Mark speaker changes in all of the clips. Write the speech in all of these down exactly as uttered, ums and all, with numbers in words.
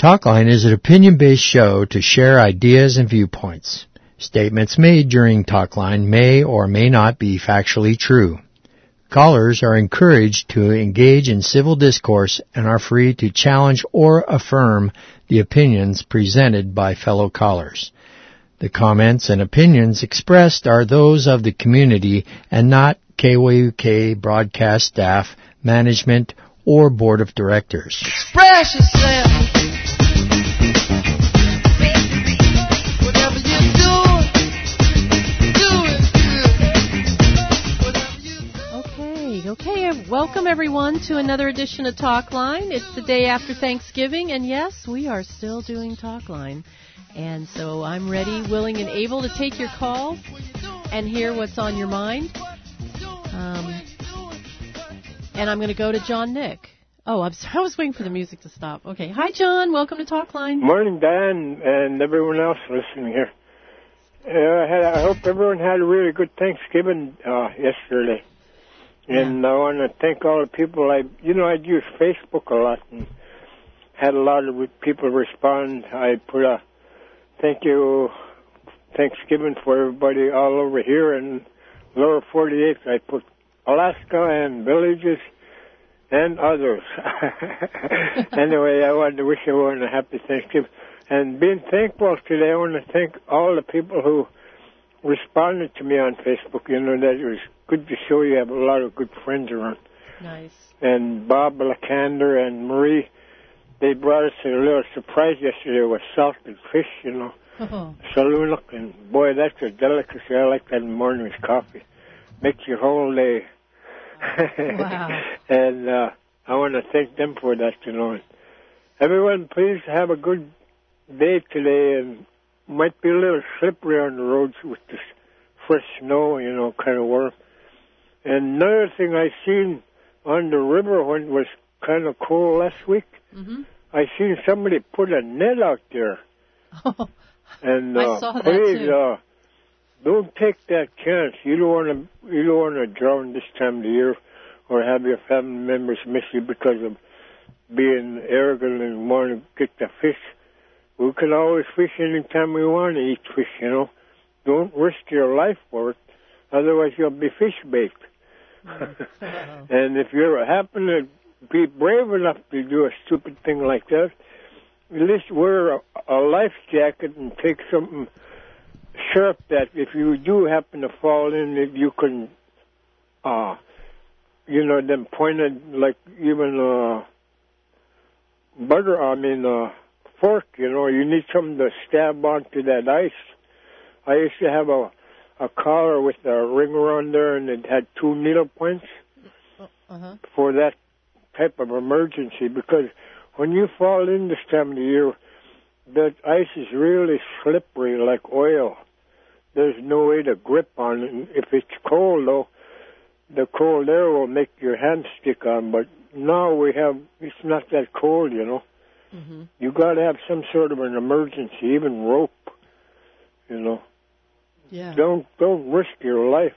Speaker 1: Talkline is an opinion-based show to share ideas and viewpoints. Statements made during Talkline may or may not be factually true. Callers are encouraged to engage in civil discourse and are free to challenge or affirm the opinions presented by fellow callers. The comments and opinions expressed are those of the community and not K Y U K broadcast staff, management, or board of directors.
Speaker 2: Express yourself. Whatever you do, do it good.
Speaker 3: Okay, okay. Welcome everyone to another edition of Talkline. It's the day after Thanksgiving, and yes, we are still doing Talkline. And so I'm ready, willing, and able to take your calls and hear what's on your mind. Um, and I'm going to go to John Nick. Oh, I'm sorry. I was waiting for the music to stop. Okay. Hi, John. Welcome to Talkline.
Speaker 4: Morning, Dan, and everyone else listening here. Uh, I, had, I hope everyone had a really good Thanksgiving uh, yesterday. And yeah. I want to thank all the people. I, you know, I'd use Facebook a lot and had a lot of people respond. I put a thank you Thanksgiving for everybody all over here in lower forty-eight. I put Alaska and villages and others. Anyway, I wanted to wish everyone a happy Thanksgiving. And being thankful today, I want to thank all the people who responded to me on Facebook. You know, that it was good to show you have a lot of good friends around.
Speaker 3: Nice.
Speaker 4: And Bob Lacander and Marie, they brought us a little surprise yesterday with salted fish, you know.
Speaker 3: Oh.
Speaker 4: Saloonok, and boy, that's a delicacy. I like that in the morning with coffee. Makes your whole day.
Speaker 3: Wow.
Speaker 4: And uh, I want to thank them for that, you know. Everyone, please have a good day today, and might be a little slippery on the roads with this fresh snow, you know, kind of warm. And another thing I seen on the river when it was kind of cold last week,
Speaker 3: mm-hmm.
Speaker 4: I seen somebody put a net out there.
Speaker 3: Oh,
Speaker 4: and uh,
Speaker 3: I saw that
Speaker 4: please,
Speaker 3: too.
Speaker 4: Uh, don't take that chance. You don't want to. You don't want to drown this time of the year, or have your family members miss you because of being arrogant and want to get the fish. We can always fish anytime we want to eat fish. You know, don't risk your life for it. Otherwise, you'll be fish bait.
Speaker 3: Mm-hmm.
Speaker 4: And if you happen to be brave enough to do a stupid thing like that, at least wear a, a life jacket and take something sharp that if you do happen to fall in, that you can, uh, you know, them pointed like even uh, butter, I mean, uh, fork, you know, you need something to stab onto that ice. I used to have a, a collar with a ring around there, and it had two needle points
Speaker 3: uh-huh.
Speaker 4: for that type of emergency, because when you fall in this time of the year, that ice is really slippery like oil. There's no way to grip on it. And if it's cold, though, the cold air will make your hand stick on. But now we have, it's not that cold, you know.
Speaker 3: Mm-hmm.
Speaker 4: You got to have some sort of an emergency, even rope, you know.
Speaker 3: Yeah.
Speaker 4: Don't don't risk your life.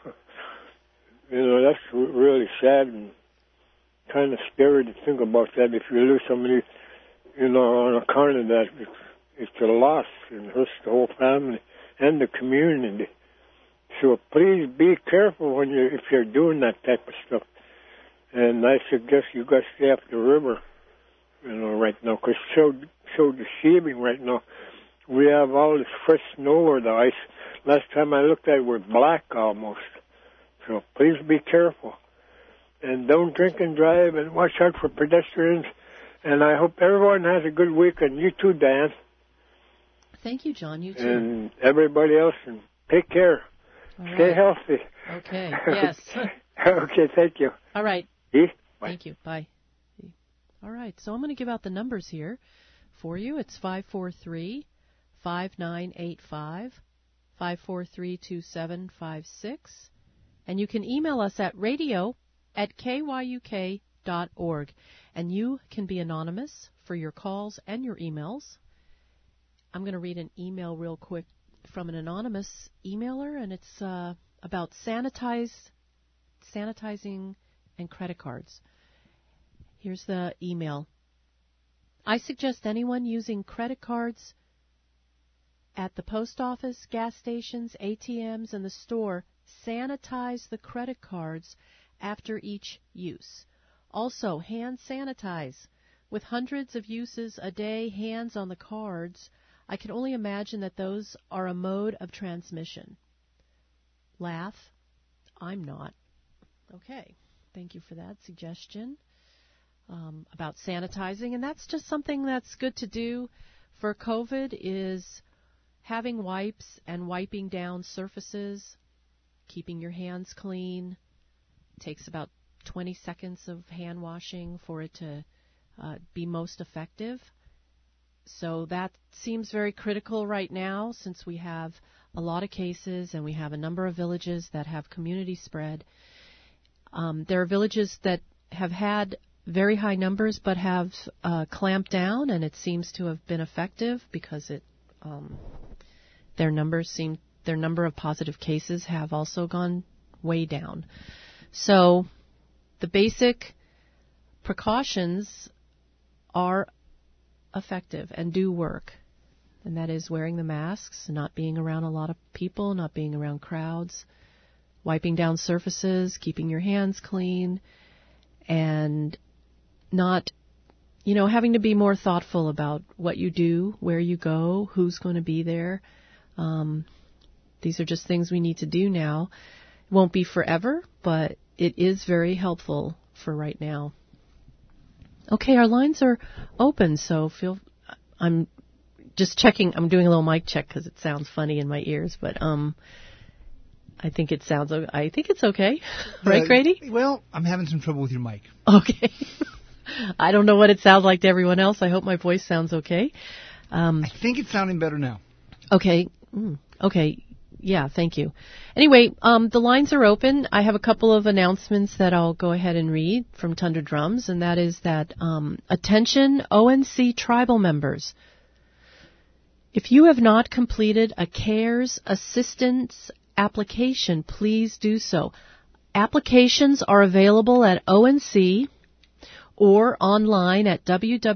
Speaker 4: You know, that's really sad and kind of scary to think about that. If you lose somebody, you know, on account of that, it's, it's a loss and hurts the whole family and the community. So please be careful when you if you're doing that type of stuff. And I suggest you guys stay off the river, you know, right now, because it's so so deceiving right now. We have all this fresh snow or the ice. Last time I looked at it, we're black almost. So please be careful. And don't drink and drive, and watch out for pedestrians. And I hope everyone has a good weekend. You too, Dan.
Speaker 3: Thank you, John. You too.
Speaker 4: And everybody else, and take care.
Speaker 3: All
Speaker 4: Stay
Speaker 3: right.
Speaker 4: healthy.
Speaker 3: Okay. Yes.
Speaker 4: Okay, thank you.
Speaker 3: All right.
Speaker 4: See? Bye.
Speaker 3: Thank you. Bye. All right. So I'm going to give out the numbers here for you. It's five four three, five nine eight five, five four three, two seven five six. And you can email us at radio at k y u k dot org. And you can be anonymous for your calls and your emails. I'm going to read an email real quick from an anonymous emailer, and it's uh, about sanitize, sanitizing and credit cards. Here's the email. I suggest anyone using credit cards at the post office, gas stations, A T Ms, and the store, sanitize the credit cards after each use. Also, hand sanitize. With hundreds of uses a day, hands on the cards, I can only imagine that those are a mode of transmission. Laugh. I'm not. Okay. Thank you for that suggestion um, about sanitizing. And that's just something that's good to do for COVID is having wipes and wiping down surfaces, keeping your hands clean. It takes about twenty seconds of hand washing for it to uh, be most effective. So that seems very critical right now since we have a lot of cases and we have a number of villages that have community spread. Um, there are villages that have had very high numbers but have uh, clamped down, and it seems to have been effective because it um, their numbers seem their number of positive cases have also gone way down. So the basic precautions are effective and do work, and that is wearing the masks, not being around a lot of people, not being around crowds, wiping down surfaces, keeping your hands clean, and not, you know, having to be more thoughtful about what you do, where you go, who's going to be there. Um, these are just things we need to do now. It won't be forever, but it is very helpful for right now. Okay, our lines are open, so feel. I'm just checking. I'm doing a little mic check because it sounds funny in my ears, but um, I think it sounds. I think it's okay, right,
Speaker 5: uh,
Speaker 3: Grady?
Speaker 5: Well, I'm having some trouble with your mic.
Speaker 3: Okay. I don't know what it sounds like to everyone else. I hope my voice sounds okay. Um,
Speaker 5: I think it's sounding better now.
Speaker 3: Okay. Mm, okay. Yeah, thank you. Anyway, um, the lines are open. I have a couple of announcements that I'll go ahead and read from Tundra Drums, and that is that, um, attention O N C tribal members. If you have not completed a CARES assistance application, please do so. Applications are available at O N C or online at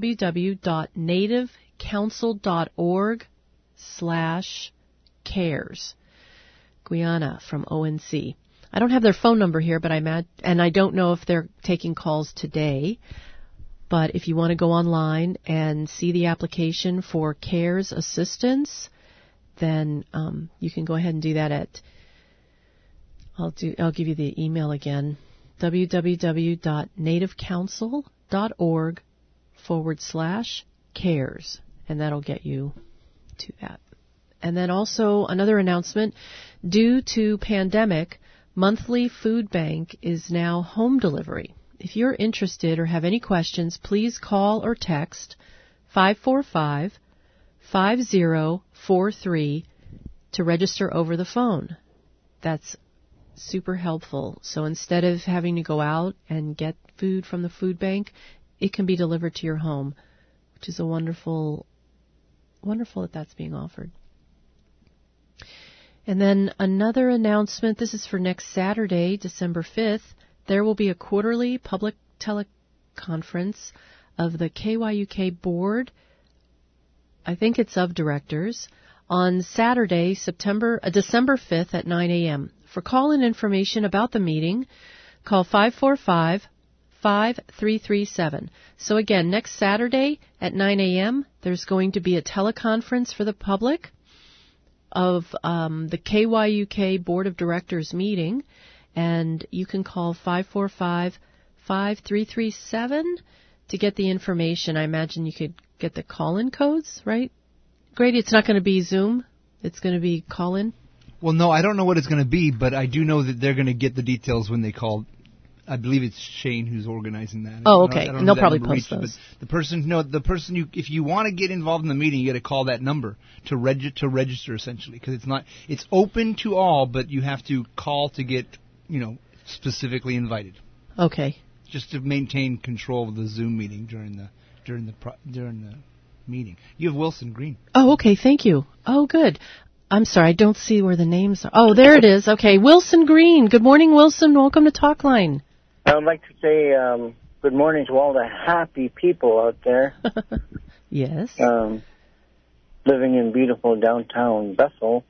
Speaker 3: www.nativecouncil.org slash cares. Guyana from O N C. I don't have their phone number here, but I mad- and I don't know if they're taking calls today. But if you want to go online and see the application for CARES assistance, then um, you can go ahead and do that at. I'll do. I'll give you the email again: www.nativecouncil.org forward slash cares, and that'll get you to that. And then also another announcement, due to pandemic, monthly food bank is now home delivery. If you're interested or have any questions, please call or text five four five, five zero four three to register over the phone. That's super helpful. So instead of having to go out and get food from the food bank, it can be delivered to your home, which is a wonderful, wonderful that that's being offered. And then another announcement, this is for next Saturday, December fifth. There will be a quarterly public teleconference of the K Y U K board, I think it's of directors, on Saturday, September, uh, December fifth at nine a.m. For call-in information about the meeting, call five four five, five three three seven. So again, next Saturday at nine a.m., there's going to be a teleconference for the public of um, the K Y U K Board of Directors meeting, and you can call five four five, five three three seven to get the information. I imagine you could get the call-in codes, right? Grady, it's not going to be Zoom. It's going to be call-in.
Speaker 5: Well, no, I don't know what it's going to be, but I do know that they're going to get the details when they call. I believe it's Shane who's organizing that.
Speaker 3: Oh, okay.
Speaker 5: I don't
Speaker 3: And
Speaker 5: know
Speaker 3: they'll probably
Speaker 5: post
Speaker 3: those.
Speaker 5: But the person, no, the person you, if you want to get involved in the meeting, you got to call that number to reg- to register essentially, because it's not, it's open to all, but you have to call to get, you know, specifically invited.
Speaker 3: Okay.
Speaker 5: Just to maintain control of the Zoom meeting during the during the pro- during the meeting. You have Wilson Green.
Speaker 3: Oh, okay. Thank you. Oh, good. I'm sorry, I don't see where the names are. Oh, there it is. Okay, Wilson Green. Good morning, Wilson. Welcome to Talkline.
Speaker 6: I would like to say um, good morning to all the happy people out there.
Speaker 3: Yes.
Speaker 6: Um, living in beautiful downtown Bethel.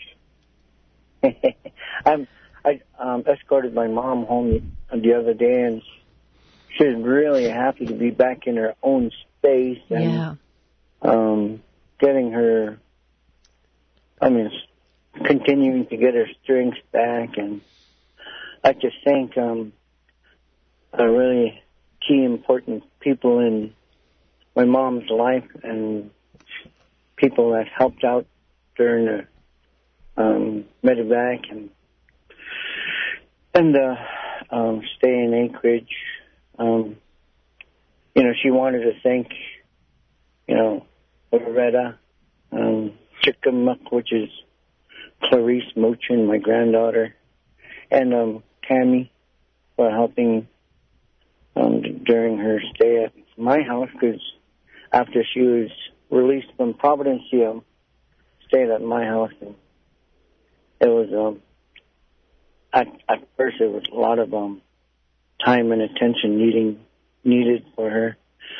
Speaker 6: I'm, I um, escorted my mom home the other day, and she was really happy to be back in her own space and
Speaker 3: Yeah.
Speaker 6: um, getting her, I mean, continuing to get her strength back. And I just think um, a really key important people in my mom's life and people that helped out during the um, medevac and and uh, um, stay in Anchorage. Um, you know, she wanted to thank, you know, Loretta, um, Chickamauga, which is Clarice Mochin, my granddaughter, and um, Cammie for helping um, during her stay at my house, because after she was released from Providence, she um, stayed at my house. And it was, um, at, at first, it was a lot of um, time and attention needing needed for her.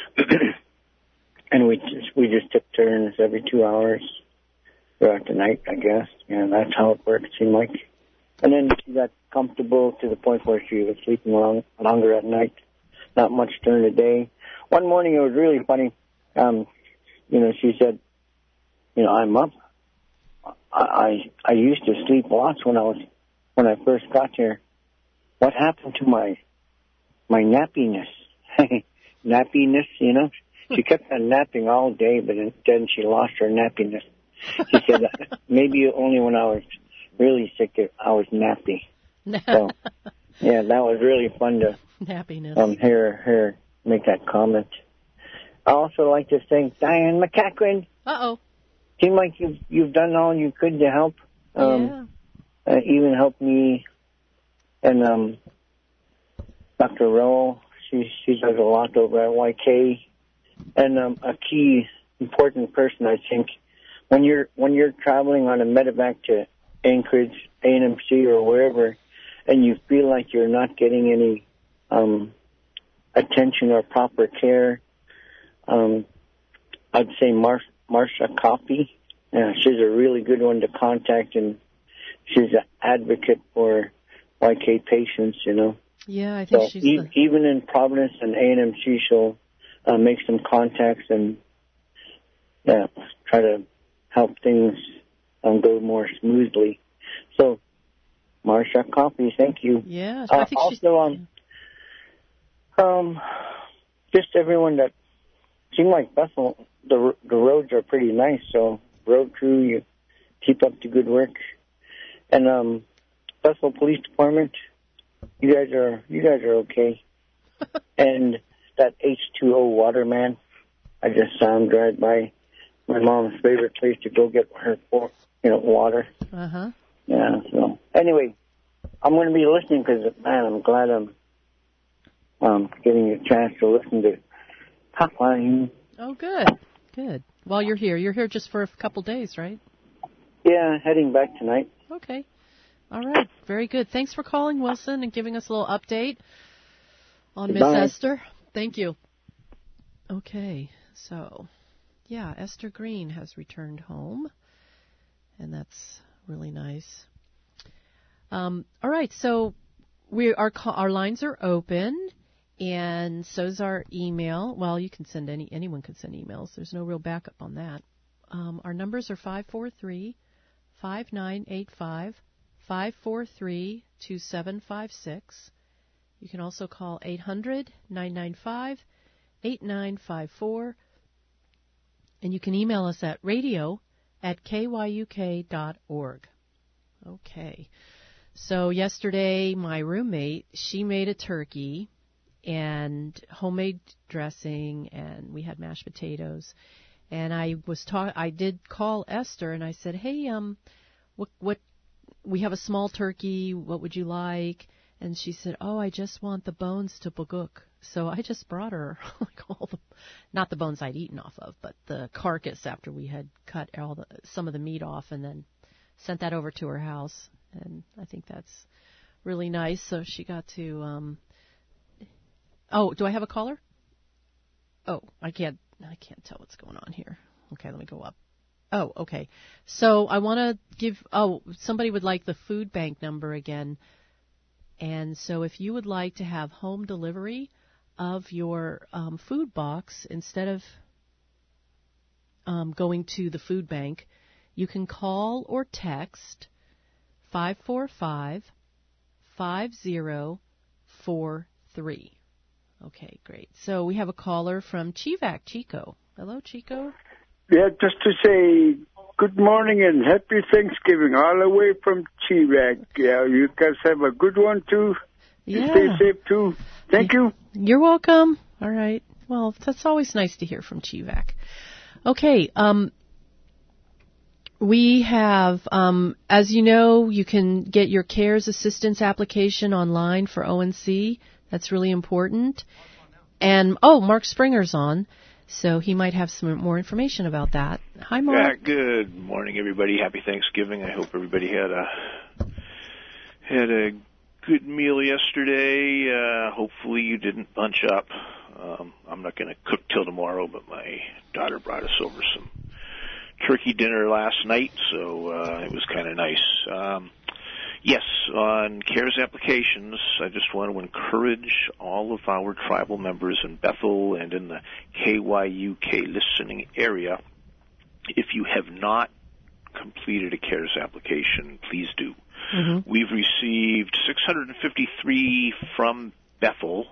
Speaker 6: And we just, we just took turns every two hours throughout the night, I guess. And that's how it worked, it seemed like. And then she got comfortable to the point where she was sleeping long, longer at night, not much during the day. One morning, it was really funny. Um, you know, she said, you know, I'm up. I, I I used to sleep lots when I was when I first got here. What happened to my my nappiness? Nappiness, you know? She kept on napping all day, but then she lost her nappiness. She said, maybe only when I was really sick, I was nappy. So, yeah, that was really fun to
Speaker 3: Nappiness.
Speaker 6: um, hear her make that comment. I also like to thank Diane McCaquin.
Speaker 3: Uh-oh.
Speaker 6: Seemed like you've, you've done all you could to help. Um,
Speaker 3: Yeah.
Speaker 6: uh, even helped me and um, Doctor Rowe. She, she does a lot over at Y K. And um, a key important person, I think, when you're when you're traveling on a medevac to Anchorage, A and M C, or wherever, and you feel like you're not getting any um, attention or proper care, um, I'd say Mar- Marsha Coffey. Yeah, she's a really good one to contact, and she's an advocate for Y K patients, you know.
Speaker 3: Yeah, I think
Speaker 6: So
Speaker 3: she's
Speaker 6: e-
Speaker 3: the...
Speaker 6: even in Providence and A and M C, she'll uh, make some contacts and yeah, try to help things um, go more smoothly. So, Marsha Coffey, thank you.
Speaker 3: Yeah,
Speaker 6: Uh,
Speaker 3: I think she's...
Speaker 6: also, um, um, just everyone that seemed like Bethel, the the roads are pretty nice. So, road crew, you keep up the good work, and um, Bethel Police Department, you guys are you guys are okay. And that H two O Waterman, I just saw him drive by my mom's favorite place to go get her, you know, water.
Speaker 3: Uh-huh.
Speaker 6: Yeah. So anyway, I'm going to be listening because man, I'm glad I'm um, getting a chance to listen to Talkline.
Speaker 3: Oh, good. Good. While you're here, you're here just for a couple days, right?
Speaker 6: Yeah, heading back tonight.
Speaker 3: Okay. All right. Very good. Thanks for calling, Wilson, and giving us a little update on Miss
Speaker 6: Bye.
Speaker 3: Esther. Thank you. Okay. So, yeah, Esther Green has returned home, and that's really nice. Um, all right. So, we our our lines are open. And so's our email. Well, you can send any, anyone can send emails. There's no real backup on that. Um, our numbers are five four three, five nine eight five, five four three, two seven five six. You can also call eight hundred, nine nine five, eight nine five four. And you can email us at radio at k y u k dot org. Okay. So yesterday, my roommate, she made a turkey and homemade dressing, and we had mashed potatoes. And I was ta- I did call Esther, and I said, "Hey, um, what what? We have a small turkey. What would you like?" And she said, "Oh, I just want the bones to baguk." So I just brought her like all the, not the bones I'd eaten off of, but the carcass after we had cut all the some of the meat off, and then sent that over to her house. And I think that's really nice. So she got to. Um, Oh, do I have a caller? Oh, I can't. I can't tell what's going on here. Okay, let me go up. Oh, okay. So I want to give. Oh, somebody would like the food bank number again. And so if you would like to have home delivery of your um, food box instead of um, going to the food bank, you can call or text five four five, five zero four three. Okay, great. So we have a caller from Chivac, Chico. Hello, Chico.
Speaker 7: Yeah, just to say good morning and happy Thanksgiving all the way from Chivac. Yeah, you guys have a good one too. You
Speaker 3: Yeah.
Speaker 7: stay safe too. Thank you.
Speaker 3: You're welcome. All right. Well, that's always nice to hear from Chivac. Okay. Um, we have, um, as you know, you can get your CARES assistance application online for O N C. That's really important. And, oh, Mark Springer's on, so he might have some more information about that. Hi,
Speaker 8: Yeah,
Speaker 3: Mark.
Speaker 8: good morning, everybody. Happy Thanksgiving. I hope everybody had a had a good meal yesterday. Uh, hopefully you didn't bunch up. Um, I'm not going to cook till tomorrow, but my daughter brought us over some turkey dinner last night, so uh, it was kind of nice. Um, yes, on CARES applications, I just want to encourage all of our tribal members in Bethel and in the K Y U K listening area, if you have not completed a CARES application, please do.
Speaker 3: Mm-hmm.
Speaker 8: We've received six hundred fifty-three from Bethel.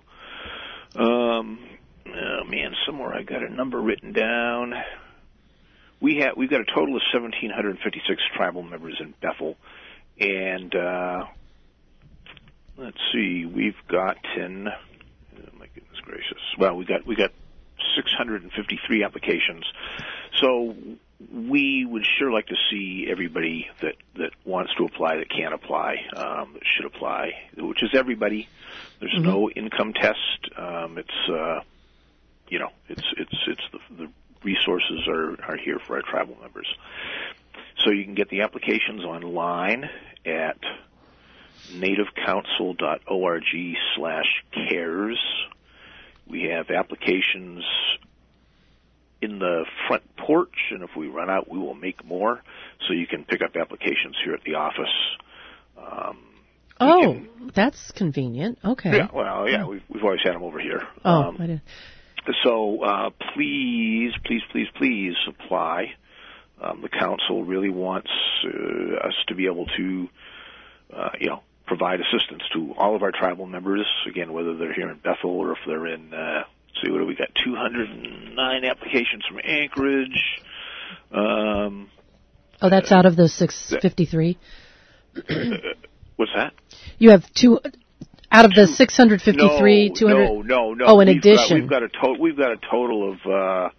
Speaker 8: Um, oh man, somewhere I got a number written down. We have we've got a total of one thousand seven hundred fifty-six tribal members in Bethel, and uh, let's see, we've gotten. Oh my goodness gracious! Well, we got we got six hundred fifty-three applications, so we would sure like to see everybody that, that wants to apply that can apply, um, that should apply, which is everybody. There's
Speaker 3: Mm-hmm.
Speaker 8: no income test. Um, it's uh, you know, it's it's it's the, the resources are, are here for our tribal members. So you can get the applications online at nativecouncil.org slash cares. We have applications in the front porch, and if we run out, we will make more. So you can pick up applications here at the office. Um,
Speaker 3: Oh,
Speaker 8: can,
Speaker 3: that's convenient. Okay.
Speaker 8: yeah, well, yeah, we've, we've always had them over here.
Speaker 3: Oh,
Speaker 8: Um,
Speaker 3: I did.
Speaker 8: So uh, please, please, please, please apply. Um, the council really wants uh, us to be able to, uh, you know, provide assistance to all of our tribal members. Again, whether they're here in Bethel or if they're in, uh, let's see, what do we got? two hundred nine applications from Anchorage. Um,
Speaker 3: Oh, that's out of the six fifty-three.
Speaker 8: what's that?
Speaker 3: You have two out of the six hundred fifty-three.
Speaker 8: No,
Speaker 3: two hundred.
Speaker 8: no, no, no.
Speaker 3: Oh, in
Speaker 8: we've
Speaker 3: addition,
Speaker 8: got, we've got a total. We've got a total of. Uh,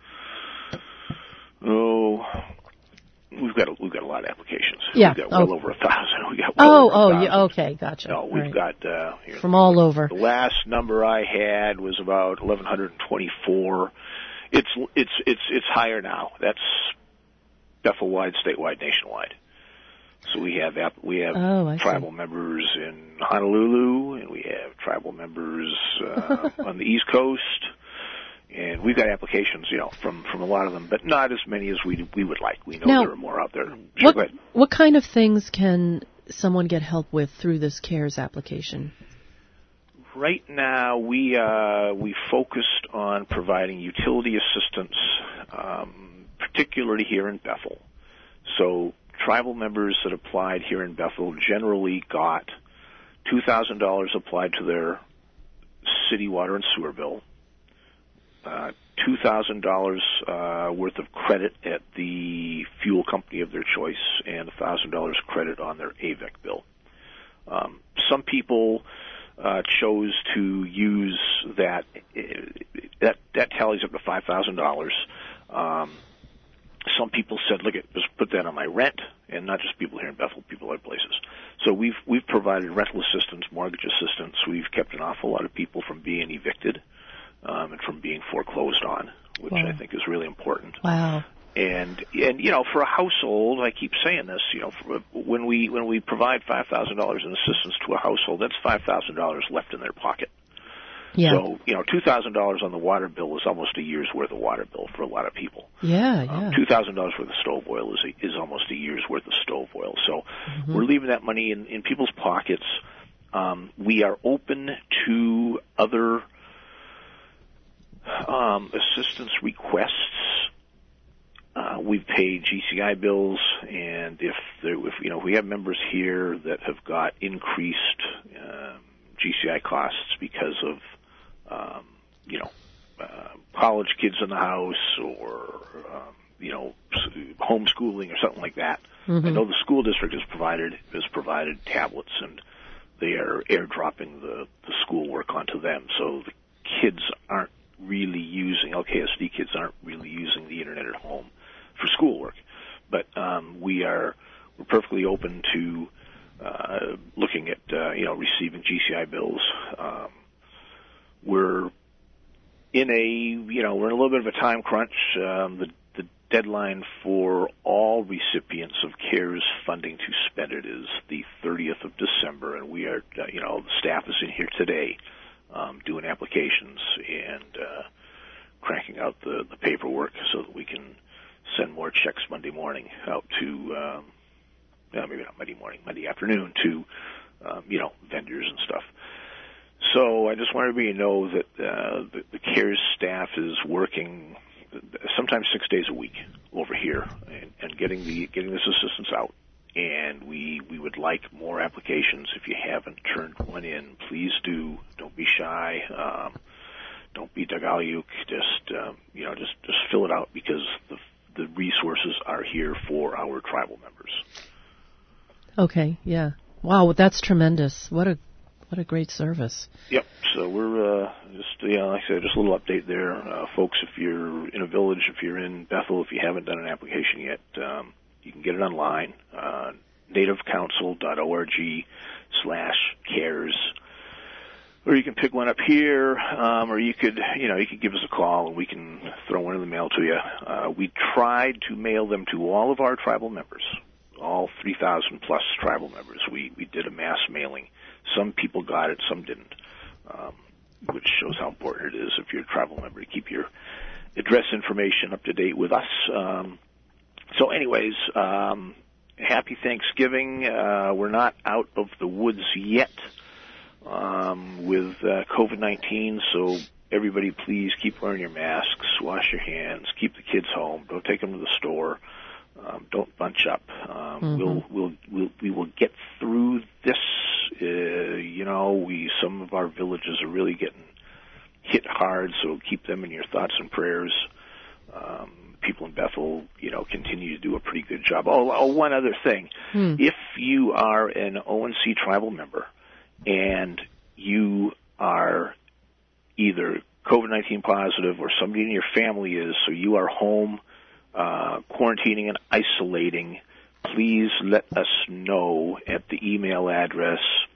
Speaker 8: oh, we've got a, we've got a lot of applications.
Speaker 3: Yeah.
Speaker 8: We've got well
Speaker 3: Oh.
Speaker 8: over a thousand. We got well
Speaker 3: oh,
Speaker 8: over a
Speaker 3: oh,
Speaker 8: thousand.
Speaker 3: yeah, okay, gotcha.
Speaker 8: No,
Speaker 3: All
Speaker 8: we've
Speaker 3: right.
Speaker 8: got uh, here,
Speaker 3: From all over.
Speaker 8: The last number I had was about eleven twenty-four. It's it's it's it's higher now. That's Bethel-wide, statewide, nationwide. So we have app- we have
Speaker 3: Oh, I see.
Speaker 8: tribal members in Honolulu, and we have tribal members uh, on the East Coast, and we've got applications, you know, from, from a lot of them, but not as many as we we would like. We know
Speaker 3: Now,
Speaker 8: there are more out there. Sure,
Speaker 3: What,
Speaker 8: go ahead.
Speaker 3: what kind of things can someone get help with through this CARES application?
Speaker 8: Right now, we uh, we focused on providing utility assistance, um, particularly here in Bethel. So tribal members that applied here in Bethel generally got two thousand dollars applied to their city water and sewer bill, uh, two thousand dollars uh, worth of credit at the fuel company of their choice, and one thousand dollars credit on their A V E C bill. Um, some people uh, chose to use that. That, that tallies up to five thousand dollars. Um, Some people said, look, just put that on my rent, and not just people here in Bethel, people other places. So we've we've provided rental assistance, mortgage assistance. We've kept an awful lot of people from being evicted um, and from being foreclosed on, which
Speaker 3: Wow.
Speaker 8: I think is really important.
Speaker 3: Wow.
Speaker 8: And and you know, for a household, I keep saying this, you know, for, when we when we provide five thousand dollars in assistance to a household, that's five thousand dollars left in their pocket.
Speaker 3: Yeah.
Speaker 8: So, you know, two thousand dollars on the water bill is almost a year's worth of water bill for a lot of people.
Speaker 3: Yeah,
Speaker 8: Um,
Speaker 3: yeah.
Speaker 8: two thousand dollars worth of stove oil is a, is almost a year's worth of stove oil. So
Speaker 3: Mm-hmm.
Speaker 8: we're leaving that money in, in people's pockets. Um, we are open to other um, assistance requests. Uh, we've paid G C I bills, and if there, if you know, we have members here that have got increased um, G C I costs because of um, you know uh, college kids in the house or um, you know homeschooling or something like that.
Speaker 3: Mm-hmm.
Speaker 8: I know the school district has provided has provided tablets, and they are airdropping the the schoolwork onto them, so the kids aren't really using L K S D kids aren't really using the internet at home for schoolwork. But um, we are we're perfectly open to uh, looking at uh, you know receiving G C I bills. Um, we're in a you know we're in a little bit of a time crunch. Um, the the deadline for all recipients of CARES funding to spend it is the thirtieth of December, and we are uh, you know the staff is in here today um, doing applications and uh, cranking out the, the paperwork so that we can send more checks Monday morning out to, um, no, maybe not Monday morning, Monday afternoon to, um, you know, vendors and stuff. So I just want everybody to know that uh, the, the CARES staff is working sometimes six days a week over here and, and getting the getting this assistance out. And we we would like more applications. If you haven't turned one in, please do. Don't be shy. Um, don't be dagaliuk. Just um, you know, just just fill it out because the the resources are here for our tribal members.
Speaker 3: Okay, yeah. Wow, that's tremendous. What a what a great service.
Speaker 8: Yep. So we're uh, just, you know, like I said, just a little update there. Uh, folks, if you're in a village, if you're in Bethel, if you haven't done an application yet, um, you can get it online, uh, nativecouncil.org slash cares. Or you can pick one up here, um, or you could, you know, you could give us a call and we can throw one in the mail to you. Uh, we tried to mail them to all of our tribal members, all three thousand plus tribal members. We we did a mass mailing. Some people got it, some didn't, um, which shows how important it is if you're a tribal member to keep your address information up to date with us. Um, so, anyways, um, happy Thanksgiving. Uh, we're not out of the woods yet. Um, with uh, COVID nineteen, so everybody please keep wearing your masks, wash your hands, keep the kids home, don't take them to the store, um, don't bunch up. Um,
Speaker 3: mm-hmm.
Speaker 8: We'll we'll we'll we will get through this. Uh, you know, we some of our villages are really getting hit hard, so keep them in your thoughts and prayers. Um, people in Bethel, you know, continue to do a pretty good job. Oh, oh one other thing,
Speaker 3: hmm.
Speaker 8: if you are an O N C tribal member and you are either COVID nineteen positive or somebody in your family is, so you are home uh, quarantining and isolating, please let us know at the email address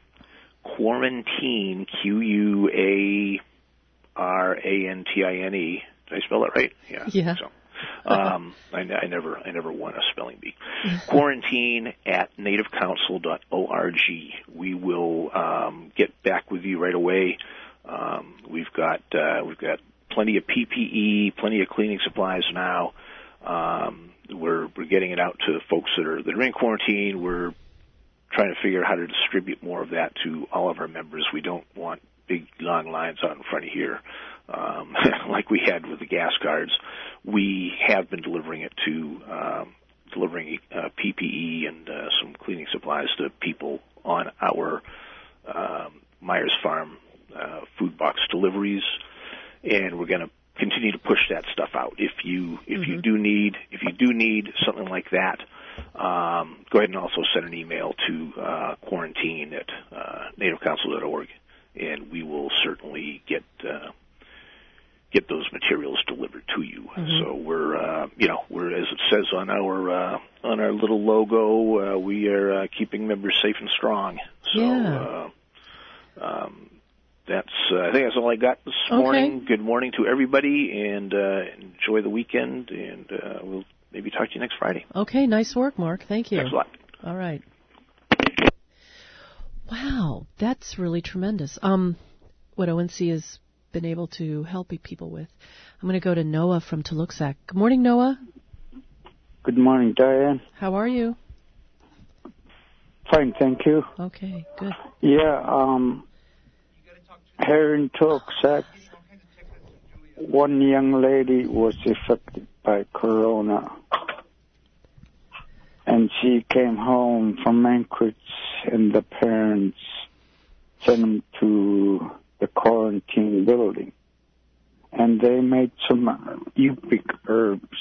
Speaker 8: quarantine, Q U A R A N T I N E. Did I spell that right? Yeah.
Speaker 3: Yeah.
Speaker 8: So. um, I, I never, I never won a spelling bee. Quarantine at native council dot org. We will um, get back with you right away. Um, we've got, uh, we've got plenty of P P E, plenty of cleaning supplies now. Um, we're we're getting it out to the folks that are that are in quarantine. We're trying to figure out how to distribute more of that to all of our members. We don't want big long lines out in front of here. Um, like we had with the gas cards, we have been delivering it to, um, delivering uh, P P E and uh, some cleaning supplies to people on our um, Myers Farm uh, food box deliveries, and we're going to continue to push that stuff out. If you if
Speaker 3: mm-hmm.
Speaker 8: you do need if you do need something like that, um, go ahead and also send an email to uh, quarantine at uh, native council dot org, and we will certainly get. Uh, get those materials delivered to you.
Speaker 3: Mm-hmm.
Speaker 8: So we're, uh, you know, we're, as it says on our, uh, on our little logo, uh, we are, uh, keeping members safe and strong. So,
Speaker 3: yeah.
Speaker 8: uh, um, that's, uh, I think that's all I got this
Speaker 3: okay.
Speaker 8: morning. Good morning to everybody, and, uh, enjoy the weekend, and, uh, we'll maybe talk to you next Friday.
Speaker 3: Okay, nice work, Mark. Thank you.
Speaker 8: Thanks a lot.
Speaker 3: All right. Wow, that's really tremendous. Um, what O N C is been able to help people with. I'm going to go to Noah from Toluxac. Good morning, Noah.
Speaker 9: Good morning, Diane.
Speaker 3: How are you?
Speaker 9: Fine, thank you.
Speaker 3: Okay, good.
Speaker 9: Yeah, um, here in Toluxac, one young lady was affected by corona, and she came home from Anchorage, and the parents sent them to the quarantine building, and they made some Yupik herbs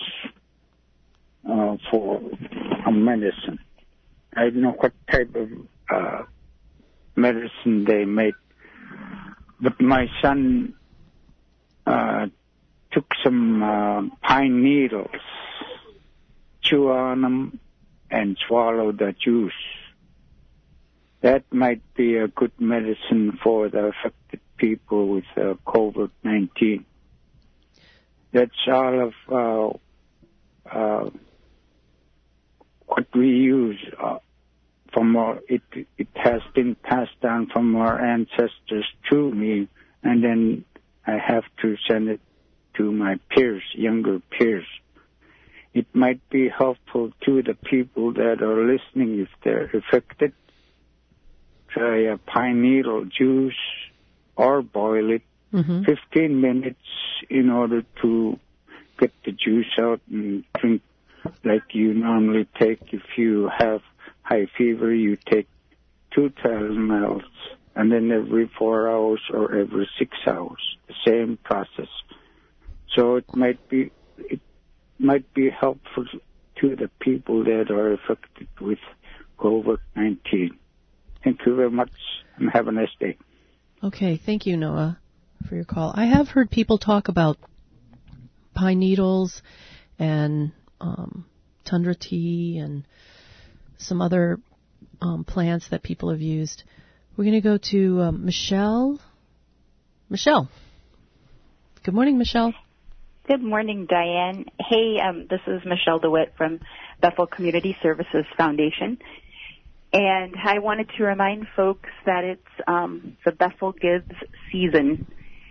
Speaker 9: uh, for a medicine. I don't know what type of uh, medicine they made, but my son uh, took some uh, pine needles, chew on them, and swallow the juice. That might be a good medicine for the affected people with uh, COVID nineteen. That's all of uh, uh, what we use. Uh, from our, it, it has been passed down from our ancestors to me, and then I have to send it to my peers, younger peers. It might be helpful to the people that are listening if they're affected. Try a pine needle juice or boil it mm-hmm. fifteen minutes in order to get the juice out and drink like you normally take. If you have high fever, you take two Tylenols, and then every four hours or every six hours, the same process. So it might be it might be helpful to the people that are affected with COVID nineteen. Thank you very much, and have a nice day.
Speaker 3: Okay, thank you, Noah, for your call. I have heard people talk about pine needles and um, tundra tea and some other um, plants that people have used. We're going to go to um, Michelle. Michelle. Good morning, Michelle.
Speaker 10: Good morning, Diane. Hey, um, this is Michelle DeWitt from Bethel Community Services Foundation. And I wanted to remind folks that it's um, the Bethel Gives season.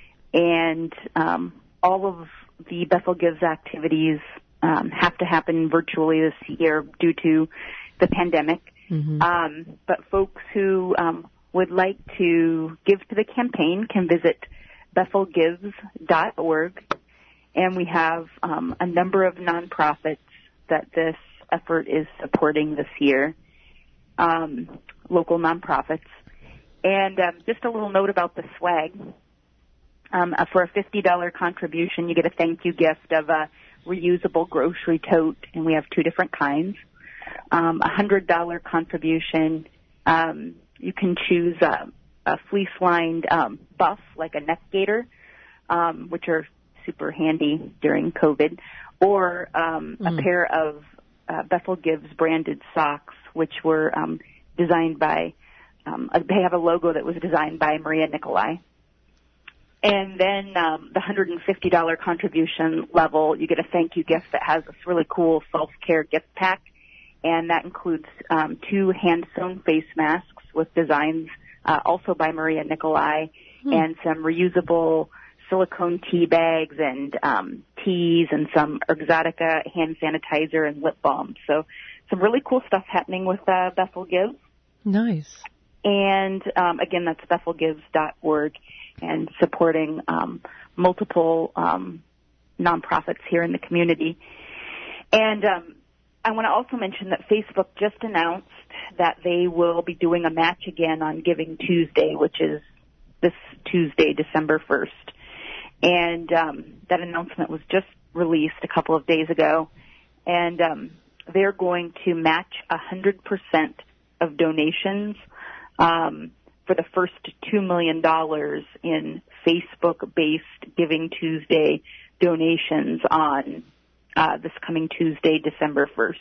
Speaker 10: And um, all of the Bethel Gives activities um, have to happen virtually this year due to the pandemic. Mm-hmm. Um, but folks who um, would like to give to the campaign can visit bethel gives dot org. And we have um, a number of nonprofits that this effort is supporting this year, um, local nonprofits. And um, just a little note about the swag. Um, uh, for a fifty dollars contribution, you get a thank you gift of a reusable grocery tote, and we have two different kinds. Um, a one hundred dollars contribution, um, you can choose a, a fleece-lined um, buff, like a neck gaiter, um, which are super handy during COVID, or um, mm. a pair of uh, Bethel Gives branded socks, which were um, designed by, um, they have a logo that was designed by Maria Nicolai. And then um, the one hundred fifty dollars contribution level, you get a thank you gift that has this really cool self-care gift pack, and that includes um, two hand-sewn face masks with designs uh, also by Maria Nicolai, mm. and some reusable silicone tea bags and um, teas and some Exotica hand sanitizer and lip balm. So some really cool stuff happening with uh, Bethel Gives.
Speaker 3: Nice.
Speaker 10: And um, again, that's bethel gives dot org, and supporting um, multiple um, nonprofits here in the community. And um, I want to also mention that Facebook just announced that they will be doing a match again on Giving Tuesday, which is this Tuesday, December first. And um, that announcement was just released a couple of days ago. And um, they're going to match one hundred percent of donations um, for the first two million dollars in Facebook-based Giving Tuesday donations on uh, this coming Tuesday, December first.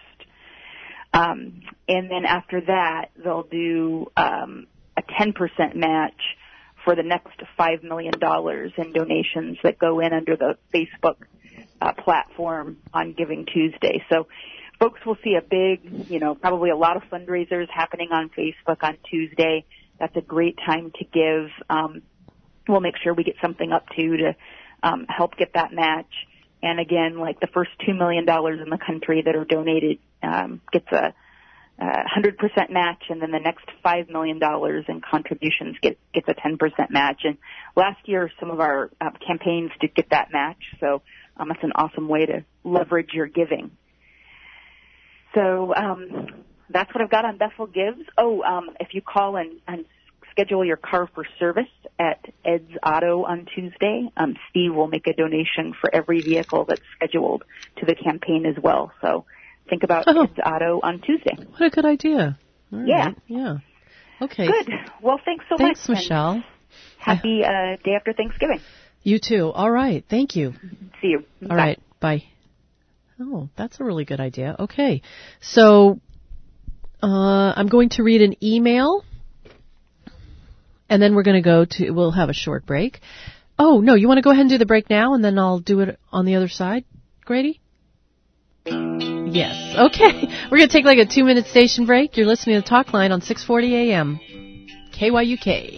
Speaker 10: Um, and then after that, they'll do um, a ten percent match for the next five million dollars in donations that go in under the Facebook uh, platform on Giving Tuesday. So folks will see a big, you know, probably a lot of fundraisers happening on Facebook on Tuesday. That's a great time to give. Um, we'll make sure we get something up to to um, help get that match. And again, like the first two million dollars in the country that are donated um, gets a one hundred percent match, and then the next five million dollars in contributions get, gets a ten percent match. And last year, some of our uh, campaigns did get that match, so um, that's an awesome way to leverage your giving. So um, that's what I've got on Bethel Gives. Oh, um, if you call and, and schedule your car for service at Ed's Auto on Tuesday, um, Steve will make a donation for every vehicle that's scheduled to the campaign as well. So think about oh. Ed's Auto on Tuesday.
Speaker 3: What a good idea. All
Speaker 10: yeah.
Speaker 3: Right. Yeah. Okay.
Speaker 10: Good. Well, thanks so
Speaker 3: thanks,
Speaker 10: much.
Speaker 3: Thanks, Michelle.
Speaker 10: Happy uh, day after Thanksgiving.
Speaker 3: You too. All right. Thank you.
Speaker 10: See you.
Speaker 3: All
Speaker 10: Bye.
Speaker 3: right. Bye. Oh, that's a really good idea. Okay. So uh, I'm going to read an email. And then we're going to go to, we'll have a short break. Oh, no, you want to go ahead and do the break now, and then I'll do it on the other side, Grady? Yes. Okay. We're going to take like a two-minute station break. You're listening to Talk Line on six forty A M. K Y U K.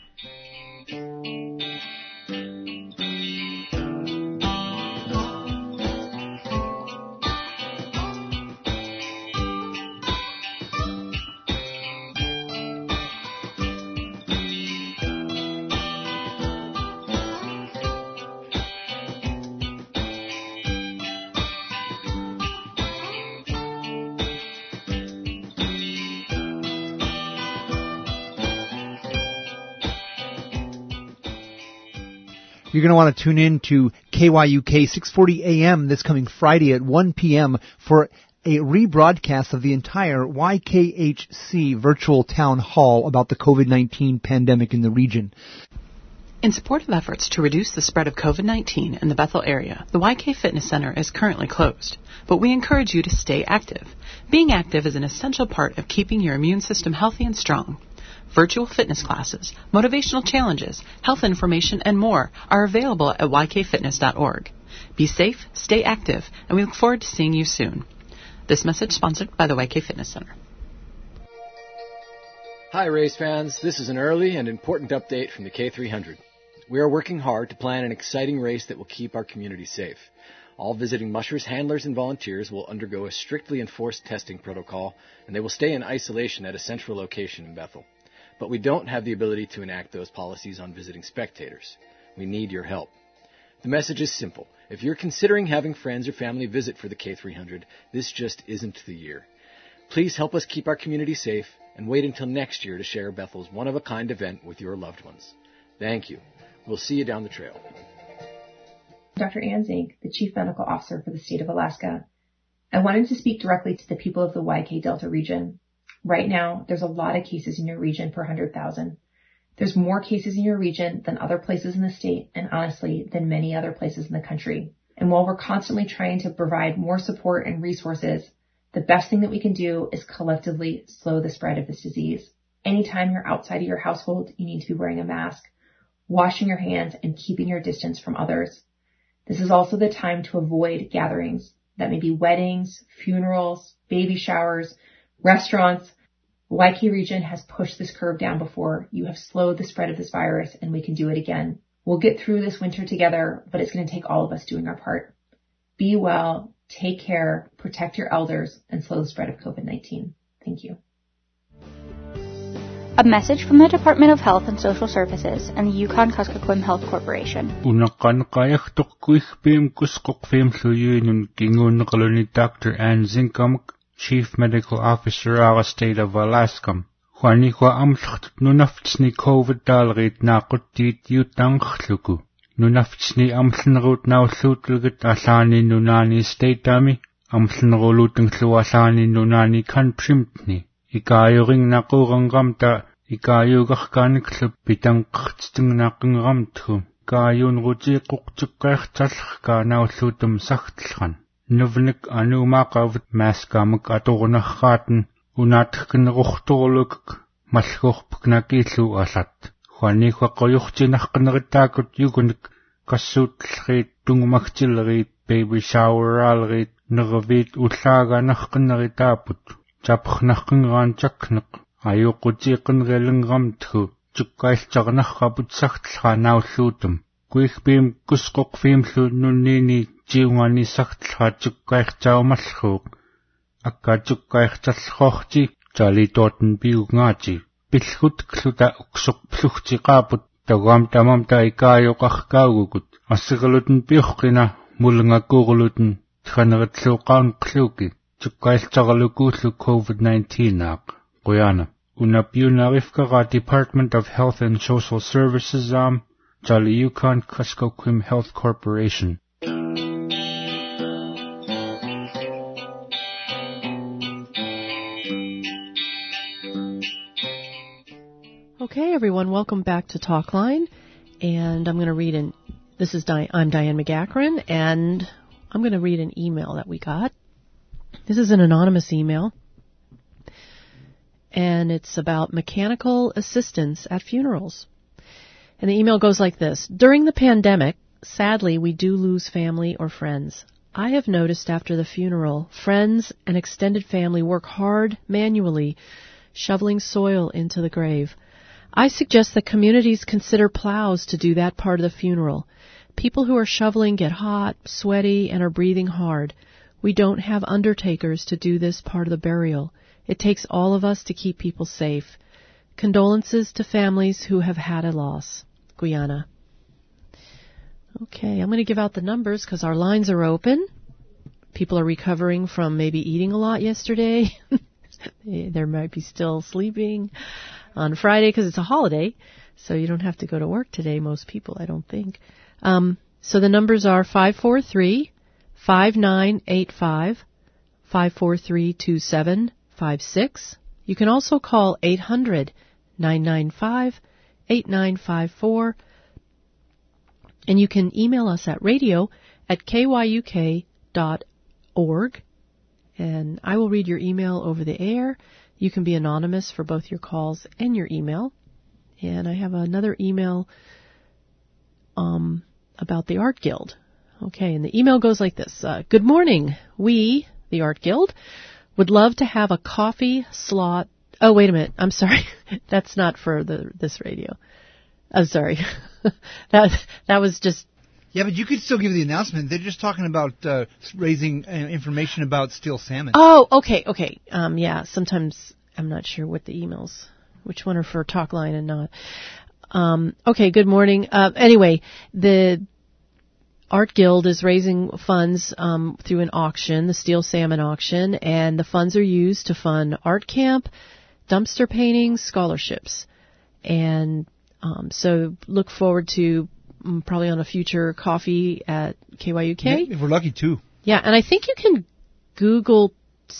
Speaker 5: You're going to want to tune in to K Y U K six forty A M this coming Friday at one p.m. for a rebroadcast of the entire Y K H C virtual town hall about the COVID nineteen pandemic in the region.
Speaker 11: In support of efforts to reduce the spread of COVID nineteen in the Bethel area, the Y K Fitness Center is currently closed, but we encourage you to stay active. Being active is an essential part of keeping your immune system healthy and strong. Virtual fitness classes, motivational challenges, health information, and more are available at y k fitness dot org. Be safe, stay active, and we look forward to seeing you soon. This message sponsored by the Y K Fitness Center.
Speaker 12: Hi, race fans. This is an early and important update from the K three hundred. We are working hard to plan an exciting race that will keep our community safe. All visiting mushers, handlers, and volunteers will undergo a strictly enforced testing protocol, and they will stay in isolation at a central location in Bethel. But we don't have the ability to enact those policies on visiting spectators. We need your help. The message is simple. If you're considering having friends or family visit for the K three hundred, this just isn't the year. Please help us keep our community safe and wait until next year to share Bethel's one-of-a-kind event with your loved ones. Thank you. We'll see you down the trail.
Speaker 13: Doctor Ann Zink, the Chief Medical Officer for the state of Alaska. I wanted to speak directly to the people of the Y K Delta region. Right now, there's a lot of cases in your region per one hundred thousand. There's more cases in your region than other places in the state, and honestly, than many other places in the country. And while we're constantly trying to provide more support and resources, the best thing that we can do is collectively slow the spread of this disease. Anytime you're outside of your household, you need to be wearing a mask, washing your hands, and keeping your distance from others. This is also the time to avoid gatherings. That may be weddings, funerals, baby showers, restaurants. Y K region has pushed this curve down before. You have slowed the spread of this virus, and we can do it again. We'll get through this winter together, but it's going to take all of us doing our part. Be well, take care, protect your elders, and slow the spread of COVID nineteen. Thank you.
Speaker 14: A message from the Department of Health and Social Services and the Yukon-Kuskokwim Health Corporation.
Speaker 15: Doctor Ann Zinkamuk, Chief Medical Officer of the state of Alaska. Juani kwa amlcht nunaftsni COVID dalrit naqutit yutangchluku. Nunaftsni amlnrut naullutlget alani nunani statami. Amlnrulutenglu alani nunani kanprimtni. Ikayuring naqurangamta ikayugachkaniklu pitangqtsting naqingamthu. Kayun ruti quqtukkairtalka naullutum sachtlhan. Nuvnik anumaqavt maskamak atornachraten. Unatkin ruchtorluk malchorpknakillu alat. Juani kwa qoyuchtinachqinritakut yugunik kassutlrit tungumachtilrit baby shower alrit nervit ullaganachqinritaput. Chapchnachqinran chaknaq ayuqutiqinrelingamthu чуккаилчарнаррапутсартлаанауллуутум куигбиим кусқоқфиимлууннунниини тиунгани-сартлаа чуккаиртаумаллуuq аккаатуккаиртарлоорти таалитоотн пиугаати пиллгутклута уксорплугтиqaaput тагуам тамам таикаайоқаркаагукут ассералутн пиорқина мулнгаккуурулутн тханеритлууқаанеқлууки чуккаилтаралукууллу ковид nineteen аақ қуяна унапиунаарифкара Department of Health and Social Services ам Jolly Yukon Kuskokwim Health Corporation.
Speaker 3: Okay, everyone, welcome back to Talkline, and I'm going to read an. This is Di- I'm Diane McGachran, and I'm going to read an email that we got. This is an anonymous email, and it's about mechanical assistance at funerals. And the email goes like this. During the pandemic, sadly, we do lose family or friends. I have noticed after the funeral, friends and extended family work hard manually, shoveling soil into the grave. I suggest that communities consider plows to do that part of the funeral. People who are shoveling get hot, sweaty, and are breathing hard. We don't have undertakers to do this part of the burial. It takes all of us to keep people safe. Condolences to families who have had a loss. Guyana. Okay, I'm going to give out the numbers because our lines are open. People are recovering from maybe eating a lot yesterday. They might be still sleeping on Friday because it's a holiday, so you don't have to go to work today, most people, I don't think. Um, so the numbers are five four three, five nine eight five, five four three two seven five six. You can also call eight hundred, nine nine five, eight nine five four, and you can email us at radio at k y u k dot org, and I will read your email over the air. You can be anonymous for both your calls and your email. And I have another email um, about the Art Guild. Okay, and the email goes like this. Uh, Good morning. We, the Art Guild, would love to have a coffee slot. Oh, wait a minute. I'm sorry. That's not for the this radio. I'm sorry. that that was just...
Speaker 5: Yeah, but you could still give the announcement. They're just talking about uh, raising uh, information about steel salmon.
Speaker 3: Oh, okay, okay. Um, yeah, sometimes I'm not sure what the emails, which one are for Talkline and not. Um, okay, good morning. Uh, anyway, the Art Guild is raising funds um, through an auction, the Steel Salmon auction, and the funds are used to fund art camp, dumpster painting, scholarships. And um, so look forward to probably on a future coffee at K Y U K.
Speaker 5: Yeah, if we're lucky, too.
Speaker 3: Yeah, and I think you can Google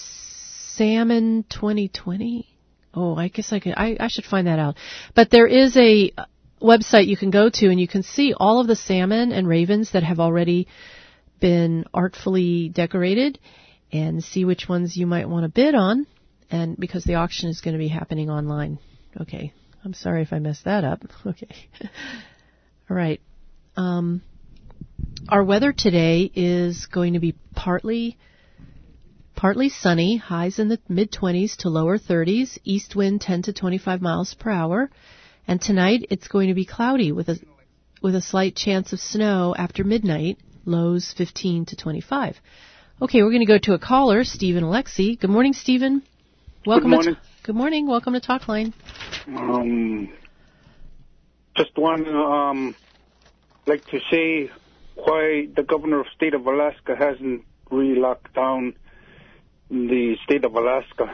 Speaker 3: Salmon twenty twenty. Oh, I guess I could. I, I should find that out. But there is a website you can go to, and you can see all of the salmon and ravens that have already been artfully decorated, and see which ones you might want to bid on. And because the auction is going to be happening online. Okay, I'm sorry if I messed that up. Okay. All right. Um, our weather today is going to be partly partly sunny, highs in the mid-twenties to lower thirties, east wind ten to twenty-five miles per hour. And tonight it's going to be cloudy with a with a slight chance of snow after midnight, lows fifteen to twenty-five. Okay, we're going to go to a caller, Stephen Alexi. Good morning, Stephen. Welcome
Speaker 16: Good morning.
Speaker 3: To, good morning. Welcome to Talkline.
Speaker 16: Um, just want to um, like to say why the governor of the state of Alaska hasn't really locked down the state of Alaska.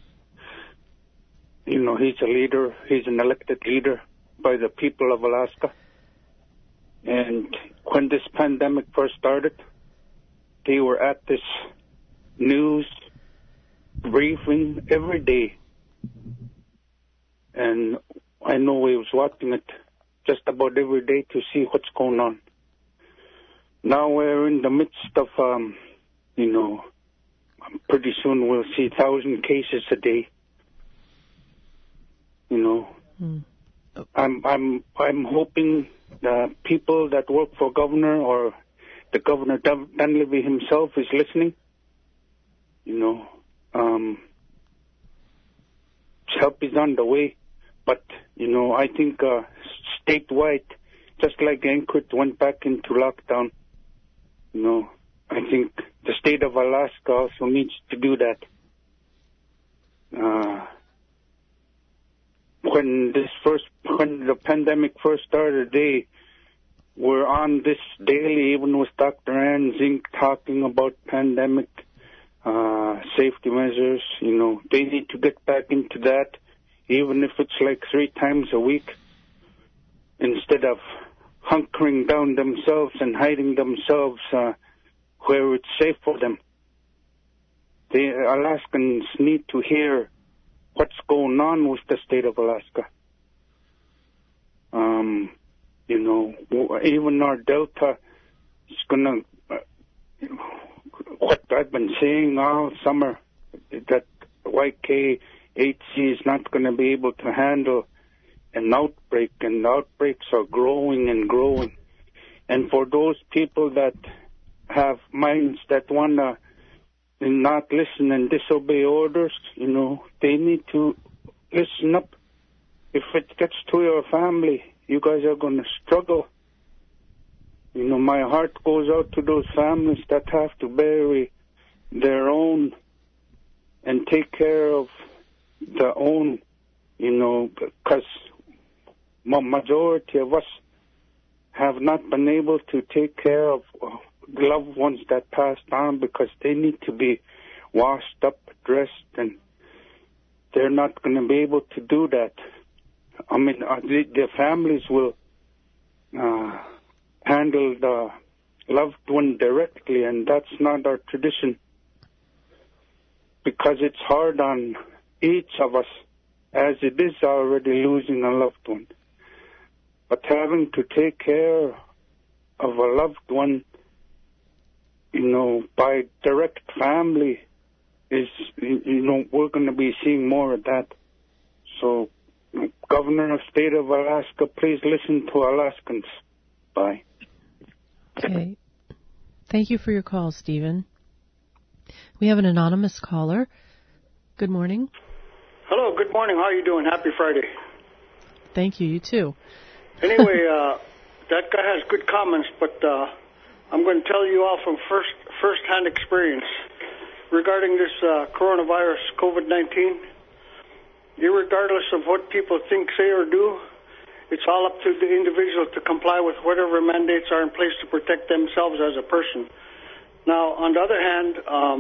Speaker 16: You know, he's a leader. He's an elected leader by the people of Alaska. And when this pandemic first started, they were at this news briefing every day. And I know he was watching it just about every day to see what's going on. Now we're in the midst of, um, you know, pretty soon we'll see one thousand cases a day. You know,
Speaker 3: mm.
Speaker 16: I'm I'm I'm hoping the people that work for governor or the governor Dunleavy himself is listening. You know, um, help is on the way, But, you know, I think uh, statewide, just like Anchorage went back into lockdown, you know, I think the state of Alaska also needs to do that. Uh, when this first, when the pandemic first started, they were on this daily, even with Doctor Ann Zink talking about pandemic uh, safety measures. You know, they need to get back into that, even if it's like three times a week, instead of hunkering down themselves and hiding themselves uh, where it's safe for them. The Alaskans need to hear what's going on with the state of Alaska. Um, you know, even our Delta is going to, uh, what I've been saying all summer, that Y K H C is not going to be able to handle an outbreak, and outbreaks are growing and growing. And for those people that have minds that want to not listen and disobey orders, you know, they need to listen up. If it gets to your family, you guys are going to struggle. You know, my heart goes out to those families that have to bury their own and take care of their own, you know, because the majority of us have not been able to take care of loved ones that passed on because they need to be washed up, dressed, and they're not going to be able to do that. I mean, uh, the, the families will uh, handle the loved one directly, and that's not our tradition, because it's hard on each of us, as it is already losing a loved one. But having to take care of a loved one, you know, by direct family is, you know, we're going to be seeing more of that. So, Governor of State of Alaska, please listen to Alaskans. Bye.
Speaker 3: Okay. Thank you for your call, Stephen. We have an anonymous caller. Good morning.
Speaker 17: Hello, good morning. How are you doing? Happy Friday.
Speaker 3: Thank you. You too.
Speaker 17: Anyway, uh, that guy has good comments, but uh, I'm going to tell you all from first first-hand experience regarding this uh, coronavirus, COVID nineteen. Irregardless of what people think, say, or do, it's all up to the individual to comply with whatever mandates are in place to protect themselves as a person. Now, on the other hand, um,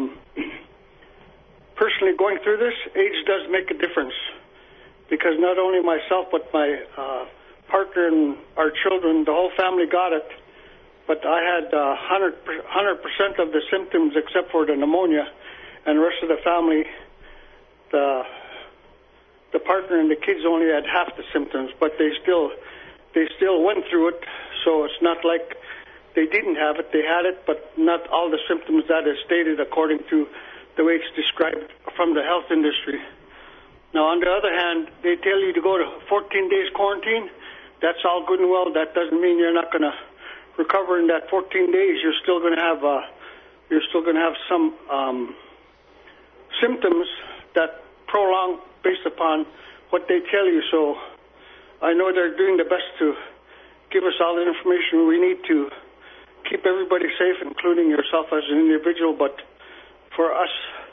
Speaker 17: personally going through this, age does make a difference, because not only myself but my uh, partner and our children, the whole family got it, but I had uh, one hundred percent of the symptoms except for the pneumonia, and the rest of the family, the the partner and the kids only had half the symptoms, but they still they still went through it, so it's not like they didn't have it. They had it, but not all the symptoms that is stated according to the way it's described from the health industry. Now, on the other hand, they tell you to go to fourteen days quarantine. That's all good and well. That doesn't mean you're not going to recover in that fourteen days. You're still going to have uh, you're still going to have some um, symptoms that prolong based upon what they tell you. So I know they're doing the best to give us all the information we need to keep everybody safe, including yourself as an individual. But for us,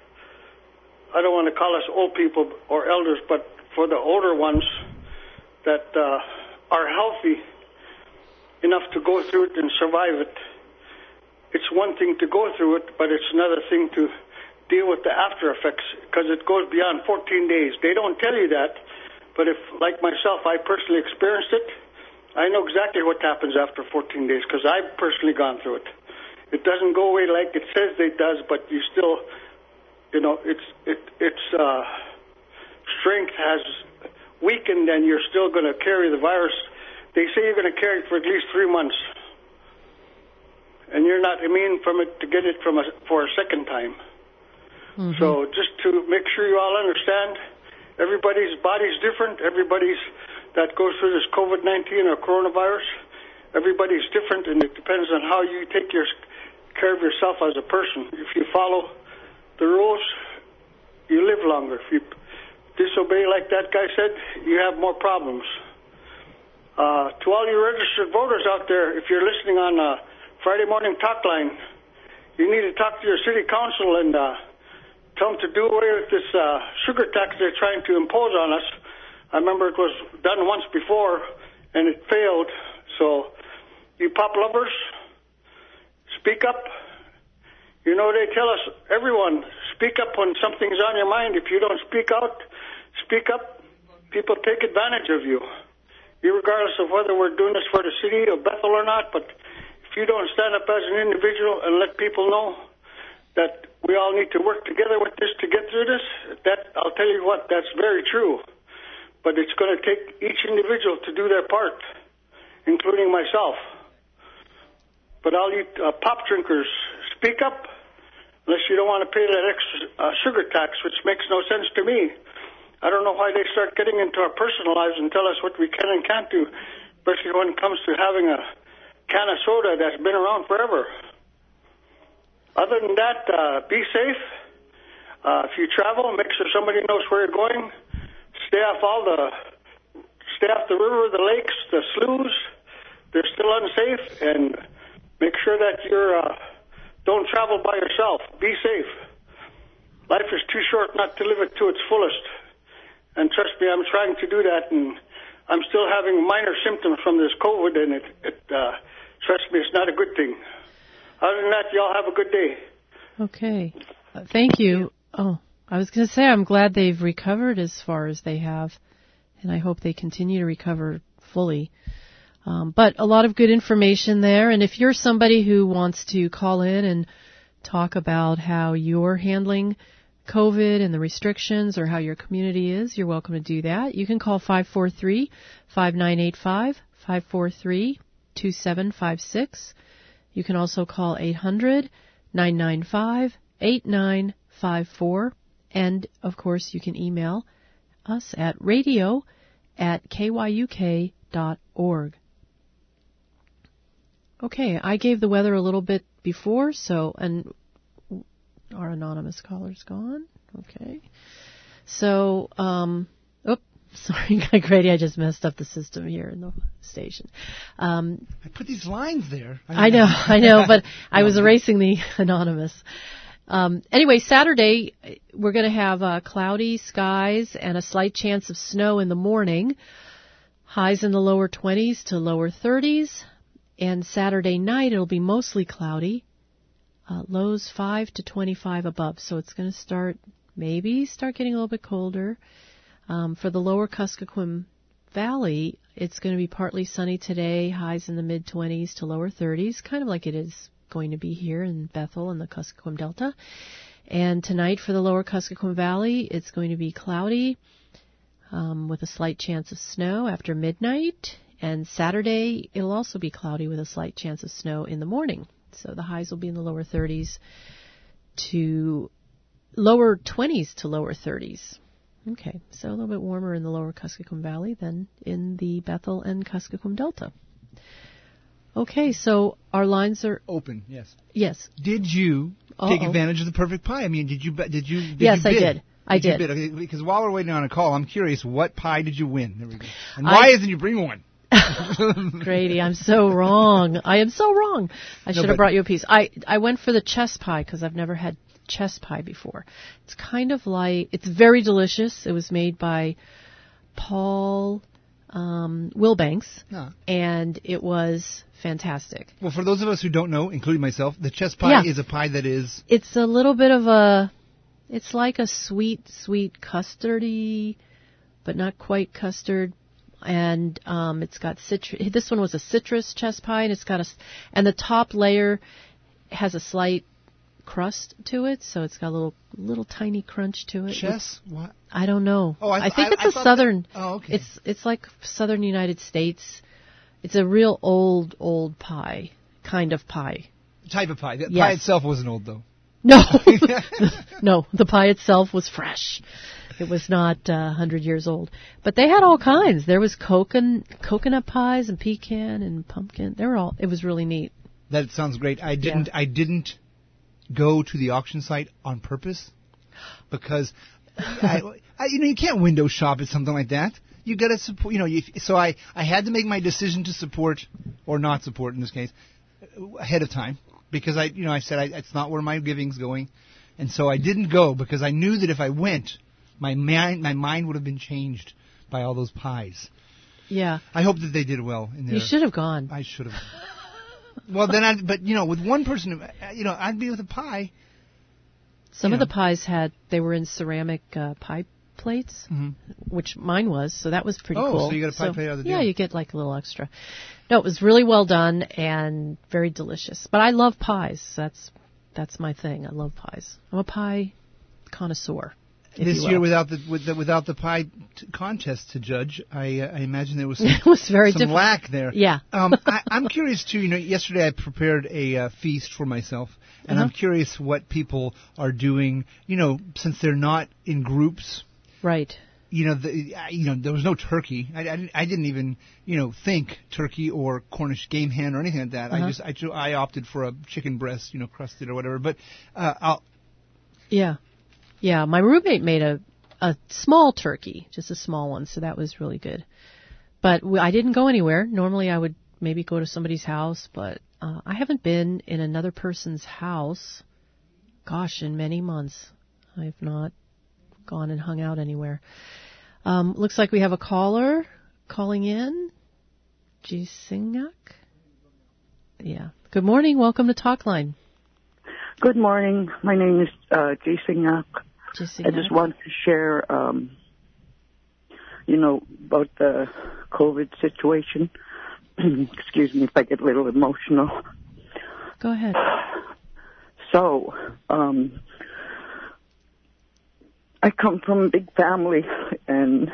Speaker 17: I don't want to call us old people or elders, but for the older ones that uh, are healthy enough to go through it and survive it, it's one thing to go through it, but it's another thing to deal with the after effects, because it goes beyond fourteen days. They don't tell you that, but if, like myself, I personally experienced it, I know exactly what happens after fourteen days, because I've personally gone through it. It doesn't go away like it says it does, but you still, you know, it's it it's uh, strength has weakened, and you're still going to carry the virus. They say you're going to carry it for at least three months, and you're not immune from it to get it from a, for a second time. Mm-hmm. So just to make sure you all understand, everybody's body's different. Everybody's that goes through this COVID nineteen or coronavirus, everybody's different, and it depends on how you take your care of yourself as a person. If you follow the rules, you live longer. If you disobey like that guy said, you have more problems. Uh, to all you registered voters out there, if you're listening on uh, Friday morning talk line, you need to talk to your city council and uh, tell them to do away with this uh, sugar tax they're trying to impose on us. I remember it was done once before, and it failed. So, you pop lovers, speak up. You know, they tell us, everyone, speak up when something's on your mind. If you don't speak out, speak up, people take advantage of you. Regardless of whether we're doing this for the city of Bethel or not, but if you don't stand up as an individual and let people know that we all need to work together with this to get through this, that, I'll tell you what, that's very true. But it's going to take each individual to do their part, including myself. But all you uh, pop drinkers, speak up, unless you don't want to pay that extra uh, sugar tax, which makes no sense to me. I don't know why they start getting into our personal lives and tell us what we can and can't do, especially when it comes to having a can of soda that's been around forever. Other than that, uh, be safe. Uh, if you travel, make sure somebody knows where you're going. Stay off all the, stay off the river, the lakes, the sloughs. They're still unsafe, and make sure that you're, uh, don't travel by yourself. Be safe. Life is too short not to live it to its fullest. And trust me, I'm trying to do that, and I'm still having minor symptoms from this COVID, and it, it uh, trust me, it's not a good thing. Other than that, y'all have a good day.
Speaker 3: Okay. Uh, thank you. Oh, I was going to say I'm glad they've recovered as far as they have, and I hope they continue to recover fully. Um, but a lot of good information there, and if you're somebody who wants to call in and talk about how you're handling COVID and the restrictions or how your community is, you're welcome to do that. You can call five four three, five nine eight five, five four three, two seven five six. You can also call eight hundred, nine nine five, eight nine five four. And, of course, you can email us at radio at k y u k dot org. Okay, I gave the weather a little bit before, so, and our anonymous caller's gone. Okay. So, um, oh, sorry, Grady, I just messed up the system here in the station. Um,
Speaker 5: I put these lines there.
Speaker 3: I know, I know, but I was erasing the anonymous. Um, anyway, Saturday, we're going to have uh, cloudy skies and a slight chance of snow in the morning. Highs in the lower twenties to lower thirties. And Saturday night, it'll be mostly cloudy. Uh, lows five to twenty-five above, so it's going to start, maybe start getting a little bit colder. Um, for the lower Kuskokwim Valley, it's going to be partly sunny today, highs in the mid-twenties to lower thirties, kind of like it is going to be here in Bethel and the Kuskokwim Delta. And tonight for the lower Kuskokwim Valley, it's going to be cloudy um, with a slight chance of snow after midnight. And Saturday, it'll also be cloudy with a slight chance of snow in the morning. So the highs will be in the lower thirties to lower twenties to lower thirties. Okay, so a little bit warmer in the lower Kuskokwim Valley than in the Bethel and Kuskokwim Delta. Okay, so our lines are
Speaker 5: open. Yes.
Speaker 3: Yes.
Speaker 5: Did you
Speaker 3: Uh-oh.
Speaker 5: take advantage of the perfect pie? I mean, did you did you did
Speaker 3: yes,
Speaker 5: you bid?
Speaker 3: I did. I
Speaker 5: did.
Speaker 3: did.
Speaker 5: You bid? Okay, because while we're waiting on a call, I'm curious, what pie did you win? There we go. And why
Speaker 3: I,
Speaker 5: isn't you bring one?
Speaker 3: Grady, I'm so wrong. I am so wrong. I
Speaker 5: No,
Speaker 3: should have brought you a piece. I I went for the chess pie because I've never had chess pie before. It's kind of like, it's very delicious. It was made by Paul um, Wilbanks,
Speaker 5: Huh.
Speaker 3: and it was fantastic.
Speaker 5: Well, for those of us who don't know, including myself, the chess pie
Speaker 3: Yeah.
Speaker 5: is a pie that is...
Speaker 3: It's a little bit of a, it's like a sweet, sweet custardy, but not quite custard. And um, it's got citrus. This one was a citrus chess pie, and it's got a, and the top layer has a slight crust to it, so it's got a little, little tiny crunch to it.
Speaker 5: Chess? What?
Speaker 3: I don't know.
Speaker 5: Oh, I,
Speaker 3: I think
Speaker 5: I,
Speaker 3: it's
Speaker 5: I
Speaker 3: a southern.
Speaker 5: That, oh, okay.
Speaker 3: It's it's like southern United States. It's a real old, old pie, kind of pie.
Speaker 5: Type of pie. The
Speaker 3: Yes.
Speaker 5: pie itself wasn't old, though.
Speaker 3: No, no, the pie itself was fresh. It was not uh, one hundred years old. But they had all kinds. There was coconut, coconut pies and pecan and pumpkin. They were all. It was really neat.
Speaker 5: That sounds great. I didn't.
Speaker 3: Yeah.
Speaker 5: I didn't go to the auction site on purpose because I, I, you know, you can't window shop at something like that. You got to support. You know, you, so I, I had to make my decision to support or not support in this case ahead of time because I, you know, I said I, it's not where my giving's going, and so I didn't go because I knew that if I went, my mind, my mind would have been changed by all those pies.
Speaker 3: Yeah.
Speaker 5: I hope that they did well in there.
Speaker 3: You should have gone.
Speaker 5: I should have. Well, then I. But you know, with one person, you know, I'd be with a pie.
Speaker 3: Some
Speaker 5: you
Speaker 3: of
Speaker 5: know.
Speaker 3: the pies had they were in ceramic uh, pie plates,
Speaker 5: mm-hmm.
Speaker 3: which mine was, so that was pretty
Speaker 5: oh,
Speaker 3: cool.
Speaker 5: Oh, so you got a pie
Speaker 3: so,
Speaker 5: plate out of the
Speaker 3: Yeah,
Speaker 5: deal.
Speaker 3: you get like a little extra. No, it was really well done and very delicious. But I love pies. That's that's my thing. I love pies. I'm a pie connoisseur.
Speaker 5: This year, without the, with the without the pie t- contest to judge, I, uh, I imagine there was some,
Speaker 3: it was very
Speaker 5: some
Speaker 3: different.
Speaker 5: lack there.
Speaker 3: Yeah.
Speaker 5: um, I, I'm curious too. You know, yesterday I prepared a uh, feast for myself, and
Speaker 3: uh-huh.
Speaker 5: I'm curious what people are doing. You know, since they're not in groups.
Speaker 3: Right.
Speaker 5: You know, the, you know, there was no turkey. I, I, didn't, I didn't even, you know, think turkey or Cornish game hen or anything like that.
Speaker 3: Uh-huh.
Speaker 5: I just, I, cho- I opted for a chicken breast, you know, crusted or whatever. But uh, I'll.
Speaker 3: Yeah, yeah. My roommate made a a small turkey, just a small one, so that was really good. But w- I didn't go anywhere. Normally, I would maybe go to somebody's house, but uh, I haven't been in another person's house. Gosh, in many months, I've not gone and hung out anywhere. Um, looks like we have a caller calling in. Jisingak? Yeah. Good morning. Welcome to Talkline.
Speaker 18: Good morning. My name is uh, Jisingak.
Speaker 3: Jisingak.
Speaker 18: I just wanted to share, um, you know, about the COVID situation. Excuse me if I get a little emotional.
Speaker 3: Go ahead.
Speaker 18: So, um, I come from a big family, and,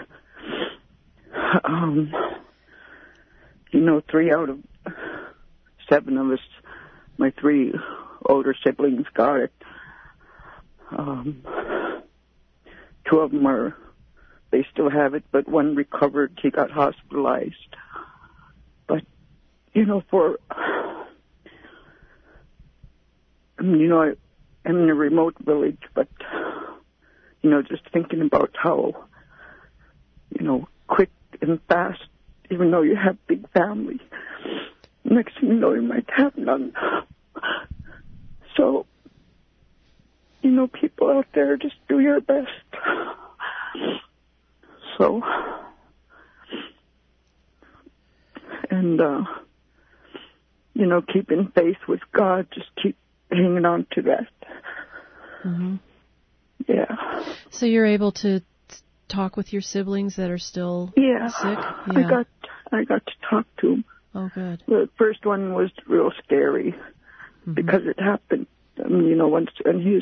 Speaker 18: um, you know, three out of seven of us, my three older siblings got it. Um, two of them are, they still have it, but one recovered. He got hospitalized. But, you know, for, I mean, you know, I, I'm in a remote village, but, you know, just thinking about how, you know, quick and fast, even though you have big family, next thing you know, you might have none. So, you know, people out there, just do your best. So, and, uh, you know, keep in faith with God, just keep hanging on to that.
Speaker 3: Mm-hmm.
Speaker 18: Yeah.
Speaker 3: So you're able to talk with your siblings that are still
Speaker 18: yeah.
Speaker 3: sick?
Speaker 18: Yeah.
Speaker 3: I
Speaker 18: got, I got to talk to them.
Speaker 3: Oh, good.
Speaker 18: The first one was real scary mm-hmm. because it happened. I mean, you know, once, and he's,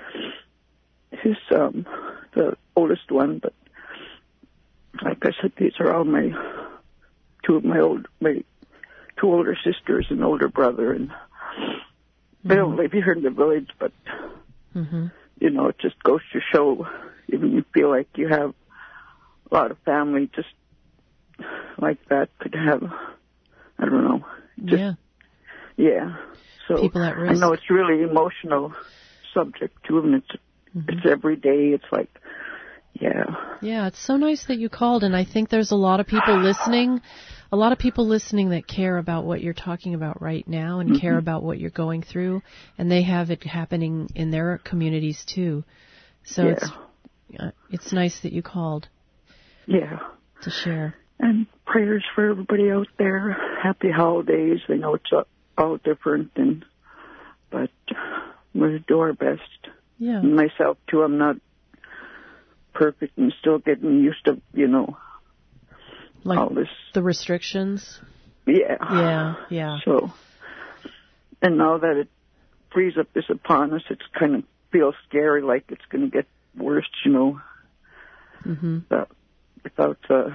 Speaker 18: he's, um, the oldest one, but like I said, these are all my, two of my old, my two older sisters and older brother, and mm-hmm. they don't live here in the village, but,
Speaker 3: mm-hmm.
Speaker 18: you know, it just goes to show, even you feel like you have a lot of family, just like that could have, I don't know. Just,
Speaker 3: yeah.
Speaker 18: Yeah. So
Speaker 3: people at risk.
Speaker 18: I know it's really emotional subject too, and it's mm-hmm. it's every day. It's like, yeah.
Speaker 3: Yeah, it's so nice that you called, and I think there's a lot of people listening, a lot of people listening that care about what you're talking about right now and mm-hmm. care about what you're going through, and they have it happening in their communities too. So
Speaker 18: yeah.
Speaker 3: it's uh, it's nice that you called.
Speaker 18: Yeah.
Speaker 3: To share.
Speaker 18: And prayers for everybody out there. Happy holidays. I know it's all different, and but we'll do our best.
Speaker 3: Yeah.
Speaker 18: And myself too. I'm not perfect and still getting used to, you know,
Speaker 3: like
Speaker 18: all this.
Speaker 3: The restrictions.
Speaker 18: Yeah.
Speaker 3: Yeah. Yeah.
Speaker 18: So, and now that it frees up is upon us, it's kind of feels scary, like it's going to get worse, you know.
Speaker 3: Mm-hmm.
Speaker 18: But without uh,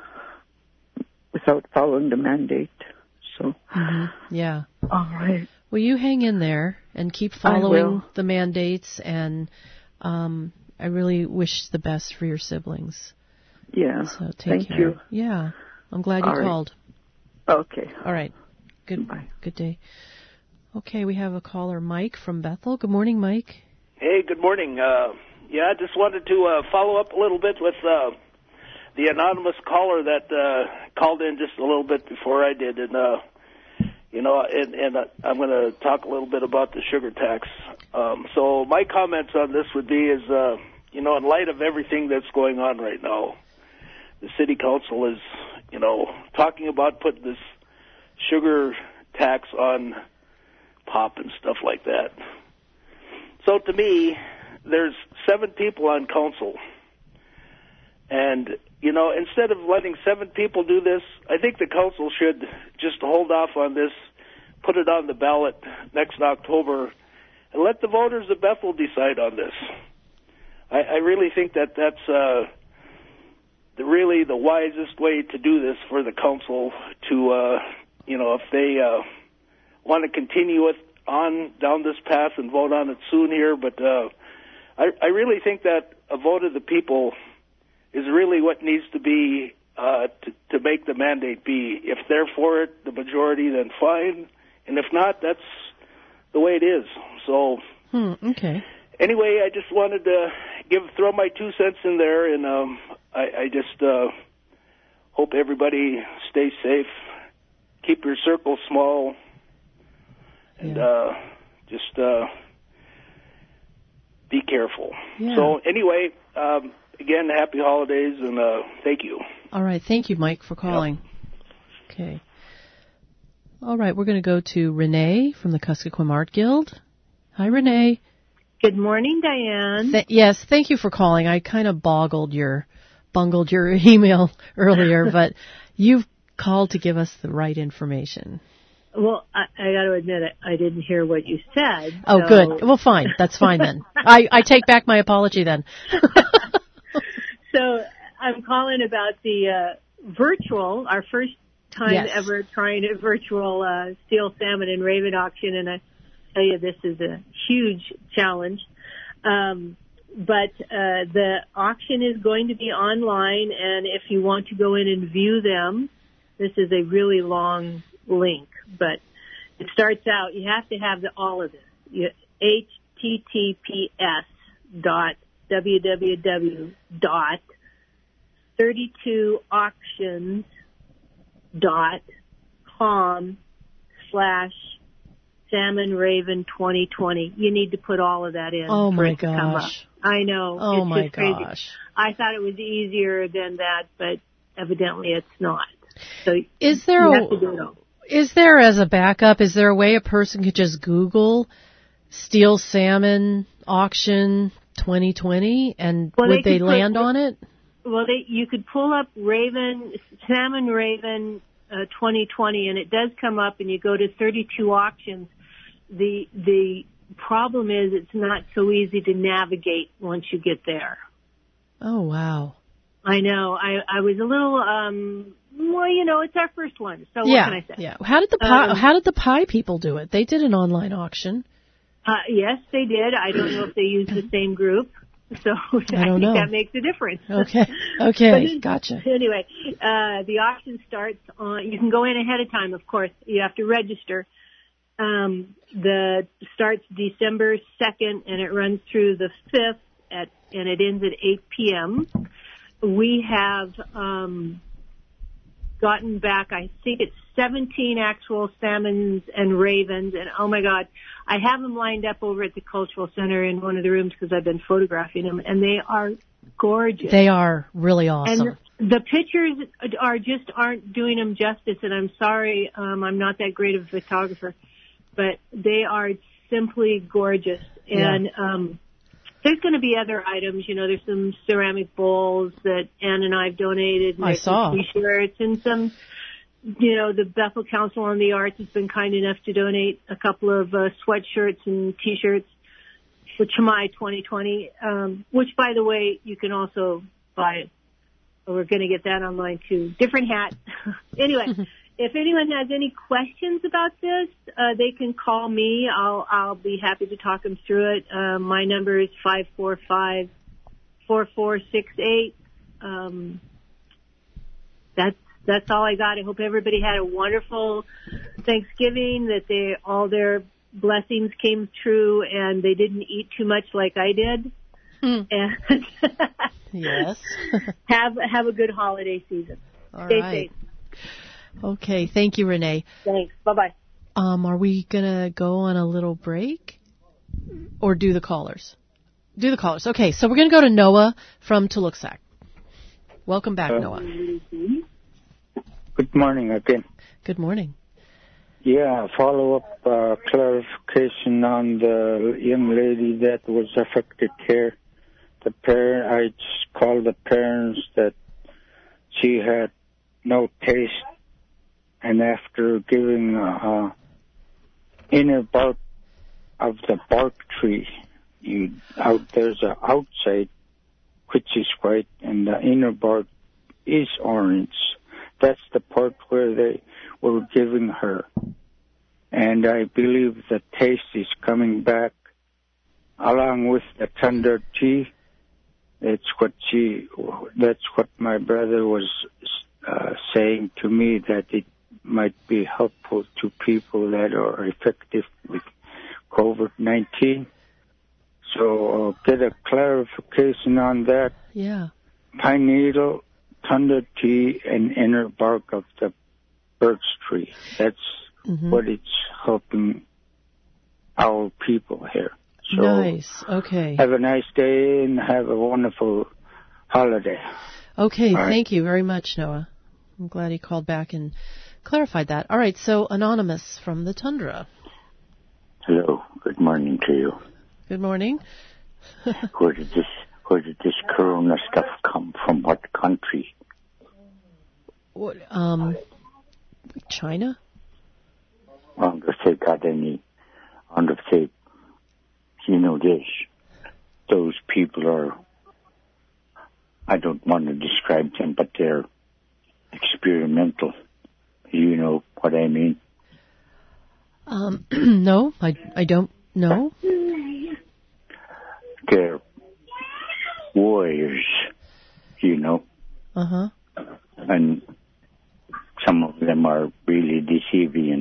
Speaker 18: without following the mandate. So.
Speaker 3: Mm-hmm. Yeah.
Speaker 18: All right.
Speaker 3: Well, you hang in there and keep following the mandates, and um, I really wish the best for your siblings.
Speaker 18: Yeah.
Speaker 3: So take
Speaker 18: Thank
Speaker 3: care.
Speaker 18: you.
Speaker 3: Yeah. I'm glad you
Speaker 18: All right.
Speaker 3: called.
Speaker 18: Okay.
Speaker 3: All right. Good. Bye. Good day. Okay, we have a caller, Mike from Bethel. Good morning, Mike.
Speaker 19: Hey, good morning. Uh, Yeah, I just wanted to uh, follow up a little bit with uh, the anonymous caller that uh, called in just a little bit before I did, and uh, you know, and, and uh, I'm going to talk a little bit about the sugar tax. Um, so my comments on this would be is, uh, you know, in light of everything that's going on right now, the city council is, you know, talking about putting this sugar tax on pop and stuff like that. So to me, there's seven people on council. And, you know, instead of letting seven people do this, I think the council should just hold off on this, put it on the ballot next October, and let the voters of Bethel decide on this. I, I really think that that's uh, the, really the wisest way to do this for the council to, uh, you know, if they uh, want to continue it on down this path and vote on it soon here. But uh, I, I really think that a vote of the people is really what needs to be uh, to, to make the mandate be. If they're for it, the majority, then fine. And if not, that's the way it is. So,
Speaker 3: hmm, okay.
Speaker 19: Anyway, I just wanted to give throw my two cents in there, and um, I, I just uh, hope everybody stays safe. Keep your circle small, and yeah. uh, just uh, be careful.
Speaker 3: Yeah.
Speaker 19: So, anyway. Um, Again, happy holidays, and uh, thank you.
Speaker 3: All right. Thank you, Mike, for calling. Yep. Okay. All right. We're going to go to Renee from the Kuskokwim Art Guild. Hi, Renee.
Speaker 20: Good morning, Diane.
Speaker 3: Th- yes. Thank you for calling. I kind of boggled your, bungled your email earlier, but you've called to give us the right information.
Speaker 20: Well, I, I got to admit, I, I didn't hear what you said.
Speaker 3: Oh,
Speaker 20: so.
Speaker 3: good. Well, fine. That's fine then. I, I take back my apology then.
Speaker 20: So I'm calling about the uh, virtual, our first time
Speaker 3: yes.
Speaker 20: ever trying a virtual uh, steel salmon and raven auction, and I tell you this is a huge challenge. Um, but uh, the auction is going to be online, and if you want to go in and view them, this is a really long link, but it starts out, you have to have the, all of this. You, H T T P S dot www dot thirty-two auctions dot com slash salmon raven twenty twenty. You need to put all of that in.
Speaker 3: Oh
Speaker 20: for
Speaker 3: my
Speaker 20: it to come up.
Speaker 3: gosh.
Speaker 20: I know.
Speaker 3: Oh
Speaker 20: it's
Speaker 3: my
Speaker 20: just crazy.
Speaker 3: gosh.
Speaker 20: I thought it was easier than that, but evidently it's not. So
Speaker 3: is there
Speaker 20: you
Speaker 3: a,
Speaker 20: have to do it all.
Speaker 3: Is there, as a backup, is there a way a person could just Google steel salmon auction twenty twenty and
Speaker 20: well,
Speaker 3: would
Speaker 20: they,
Speaker 3: they land
Speaker 20: put,
Speaker 3: on it?
Speaker 20: Well, they, you could pull up Raven, Salmon Raven uh, twenty twenty, and it does come up, and you go to thirty-two auctions. The the problem is it's not so easy to navigate once you get there.
Speaker 3: Oh, wow.
Speaker 20: I know. I, I was a little, um, well, you know, it's our first one, so
Speaker 3: yeah,
Speaker 20: what can I say?
Speaker 3: Yeah. How did the pie,
Speaker 20: um,
Speaker 3: how did the pie people do it? They did an online auction.
Speaker 20: Uh, yes, they did. I don't know if they used the same group, so I,
Speaker 3: I don't
Speaker 20: think
Speaker 3: know.
Speaker 20: that makes a difference.
Speaker 3: Okay. Okay. Gotcha.
Speaker 20: Anyway, uh, the auction starts on, you can go in ahead of time, of course. You have to register. Um, the starts December second and it runs through the fifth at, and it ends at eight p.m. We have, um, gotten back, I think it's seventeen actual salmons and ravens, and oh my God, I have them lined up over at the Cultural Center in one of the rooms because I've been photographing them, and they are gorgeous.
Speaker 3: They are really awesome.
Speaker 20: And the pictures are just aren't doing them justice, and I'm sorry, um, I'm not that great of a photographer, but they are simply gorgeous. And, yeah. um, there's going to be other items, you know, there's some ceramic bowls that Ann and I have donated. And
Speaker 3: I
Speaker 20: there's
Speaker 3: saw.
Speaker 20: Some t-shirts and some, you know, the Bethel Council on the Arts has been kind enough to donate a couple of uh, sweatshirts and t-shirts for Chamai twenty twenty, um, which, by the way, you can also buy. We're going to get that online too. Different hat. Anyway, if anyone has any questions about this, uh, they can call me. I'll I'll be happy to talk them through it. Um, my number is five four five, four four six eight. Um, that's that's all I got. I hope everybody had a wonderful Thanksgiving. That they all their blessings came true and they didn't eat too much like I did. and
Speaker 3: Yes.
Speaker 20: have have a good holiday season.
Speaker 3: All
Speaker 20: Stay
Speaker 3: right.
Speaker 20: safe.
Speaker 3: Okay, thank you, Renee.
Speaker 20: Thanks. Bye bye.
Speaker 3: Um, are we gonna go on a little break, or do the callers? Do the callers. Okay, so we're gonna go to Noah from Tuluksak. Welcome back,
Speaker 9: Uh,
Speaker 3: Noah.
Speaker 9: Good morning again.
Speaker 3: Good morning.
Speaker 9: Yeah, follow-up uh, clarification on the young lady that was affected here. The parent, I just called the parents that she had no taste, and after giving uh, inner bark of the bark tree, you out there's a outside which is white, and the inner bark is orange. That's the part where they were giving her. And I believe the taste is coming back along with the tender tea. That's what she, that's what my brother was uh, saying to me, that it might be helpful to people that are affected with COVID nineteen. So uh, get a clarification on that.
Speaker 3: Yeah.
Speaker 9: Pine needle, tender tea, and inner bark of the birch tree. That's
Speaker 3: Mm-hmm.
Speaker 9: what it's helping our people here. So
Speaker 3: Nice. Okay.
Speaker 9: have a nice day and have a wonderful holiday.
Speaker 3: Okay,
Speaker 9: All right.
Speaker 3: thank you very much, Noah. I'm glad he called back and clarified that. All right, so Anonymous from the Tundra.
Speaker 21: Hello. Good morning to you.
Speaker 3: Good morning.
Speaker 21: Where did this Where did this corona stuff come from? What country?
Speaker 3: What, um, China?
Speaker 21: I wonder if they got any. I wonder if they, you know, this. Those people are. I don't want to describe them, but they're experimental. You know what I mean?
Speaker 3: Um, no, I, I don't know.
Speaker 21: They're warriors, you know,
Speaker 3: Uh-huh.
Speaker 21: and some of them are really deviant.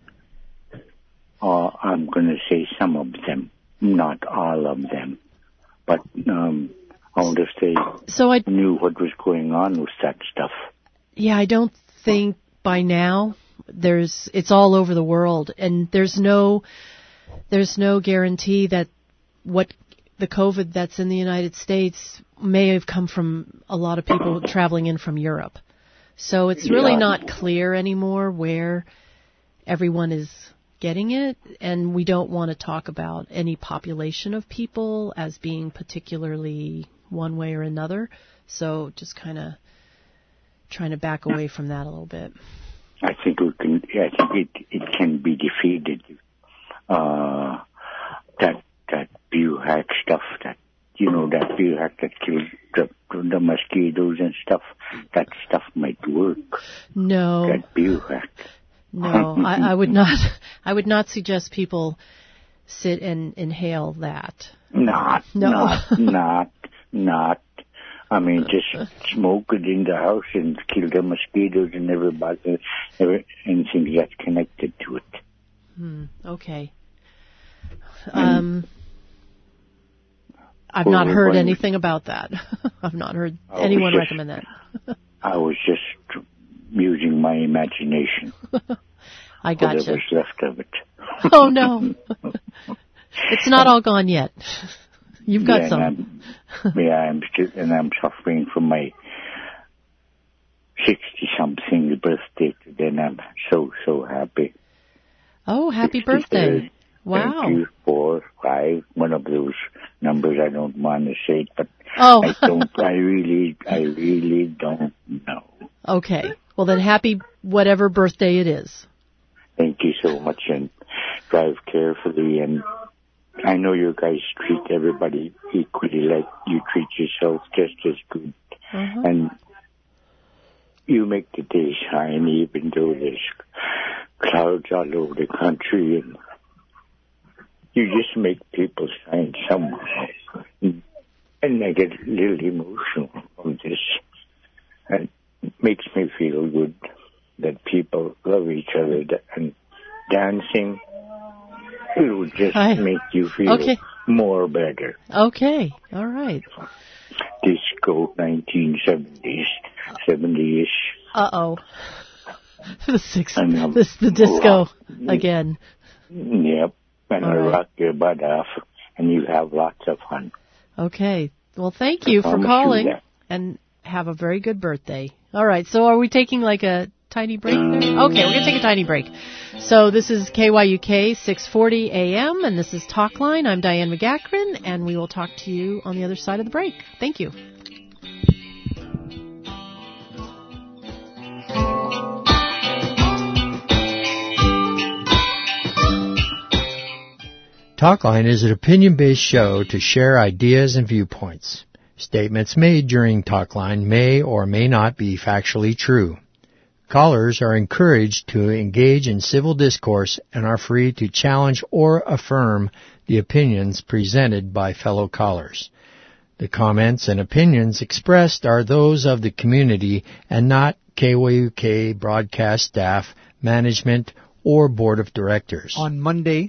Speaker 21: Uh, I'm going to say some of them, not all of them, but um, I wonder if they
Speaker 3: So I,
Speaker 21: knew what was going on with that stuff.
Speaker 3: yeah, I don't think by now there's, it's all over the world, and there's no, there's no guarantee that what the COVID that's in the United States may have come from a lot of people traveling in from Europe. So it's really
Speaker 21: Yeah.
Speaker 3: not clear anymore where everyone is getting it, and we don't want to talk about any population of people as being particularly one way or another. So just kind of trying to back away from that a little bit.
Speaker 21: I think we can. I think it it can be defeated. Uh, that that biohack stuff, that you know, that biohack that kills the, the mosquitoes and stuff. That stuff might work.
Speaker 3: No.
Speaker 21: That biohack.
Speaker 3: No, I, I would not. I would not suggest people sit and inhale that.
Speaker 21: Not,
Speaker 3: No.
Speaker 21: not, not, not. I mean, just smoke it in the house and kill the mosquitoes and everybody, every, anything that's connected to it.
Speaker 3: Hmm, okay. Um, I've not
Speaker 21: Well,
Speaker 3: heard
Speaker 21: when-
Speaker 3: anything about that. I've not heard
Speaker 21: I was
Speaker 3: anyone
Speaker 21: just-
Speaker 3: recommend that.
Speaker 21: I was just using my imagination.
Speaker 3: I gotcha.
Speaker 21: Whatever's left of it.
Speaker 3: Oh no, it's not all gone yet. You've got
Speaker 21: yeah,
Speaker 3: some.
Speaker 21: and I'm, yeah, I'm still, and I'm suffering from my sixty-something birthday today, and I'm so, so happy.
Speaker 3: Oh, happy birthday! Wow.
Speaker 21: Thank you, four, five, one of those numbers I don't want to say, but
Speaker 3: Oh.
Speaker 21: I don't, I really, I really don't know.
Speaker 3: Okay. Well then, happy whatever birthday it is.
Speaker 21: Thank you so much, and drive carefully, and I know you guys treat everybody equally, like you treat yourself just as good.
Speaker 3: Uh-huh.
Speaker 21: And you make the day shine, even though there's clouds all over the country, and you just make people shine somehow. And I get a little emotional from this. And it makes me feel good that people love each other, and dancing, it will just
Speaker 3: Hi.
Speaker 21: make you feel
Speaker 3: Okay.
Speaker 21: more better.
Speaker 3: Okay, all right.
Speaker 21: Disco nineteen seventies, seventy-ish.
Speaker 3: Uh-oh. The six, this the disco again.
Speaker 21: Yep, and I rock your butt off, and you have lots of fun.
Speaker 3: Okay, well, thank you for calling, and have a very good birthday. All right, so are we taking like a tiny break there? Okay, we're going to take a tiny break. So this is K Y U K six forty A M, and this is Talkline. I'm Diane McGachran, and we will talk to you on the other side of the break. Thank you.
Speaker 1: Talkline is an opinion-based show to share ideas and viewpoints. Statements made during Talkline may or may not be factually true. Callers are encouraged to engage in civil discourse and are free to challenge or affirm the opinions presented by fellow callers. The comments and opinions expressed are those of the community and not K Y U K broadcast staff, management, or board of directors.
Speaker 5: On Monday,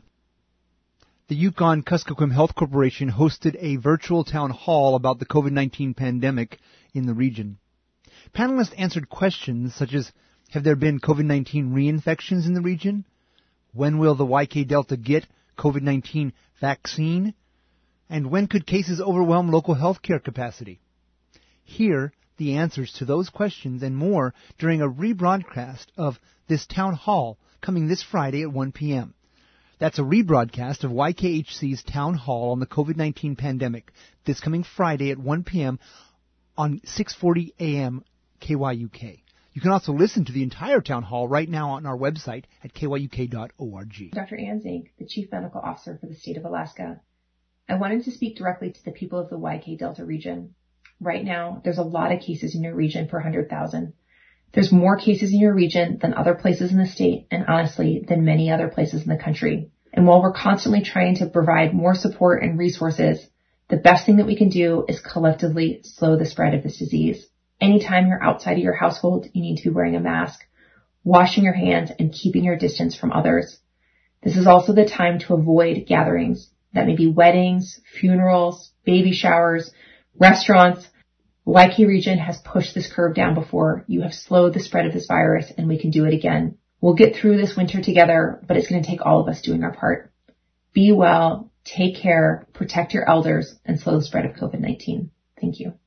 Speaker 5: the Yukon-Kuskokwim Health Corporation hosted a virtual town hall about the COVID nineteen pandemic in the region. Panelists answered questions such as, have there been COVID nineteen reinfections in the region? When will the Y K Delta get COVID nineteen vaccine? And when could cases overwhelm local health care capacity? Hear the answers to those questions and more during a rebroadcast of this town hall coming this Friday at one p.m. That's a rebroadcast of Y K H C's Town Hall on the COVID nineteen pandemic this coming Friday at one p.m. on six forty a.m. K Y U K. You can also listen to the entire town hall right now on our website at K Y U K dot org.
Speaker 13: Doctor Ann Zink, the Chief Medical Officer for the state of Alaska. I wanted to speak directly to the people of the Y K Delta region. Right now, there's a lot of cases in your region per one hundred thousand. There's more cases in your region than other places in the state, and honestly, than many other places in the country. And while we're constantly trying to provide more support and resources, the best thing that we can do is collectively slow the spread of this disease. Anytime you're outside of your household, you need to be wearing a mask, washing your hands, and keeping your distance from others. This is also the time to avoid gatherings. That may be weddings, funerals, baby showers, restaurants. Y K region has pushed this curve down before. You have slowed the spread of this virus, and we can do it again. We'll get through this winter together, but it's going to take all of us doing our part. Be well, take care, protect your elders, and slow the spread of COVID nineteen. Thank you.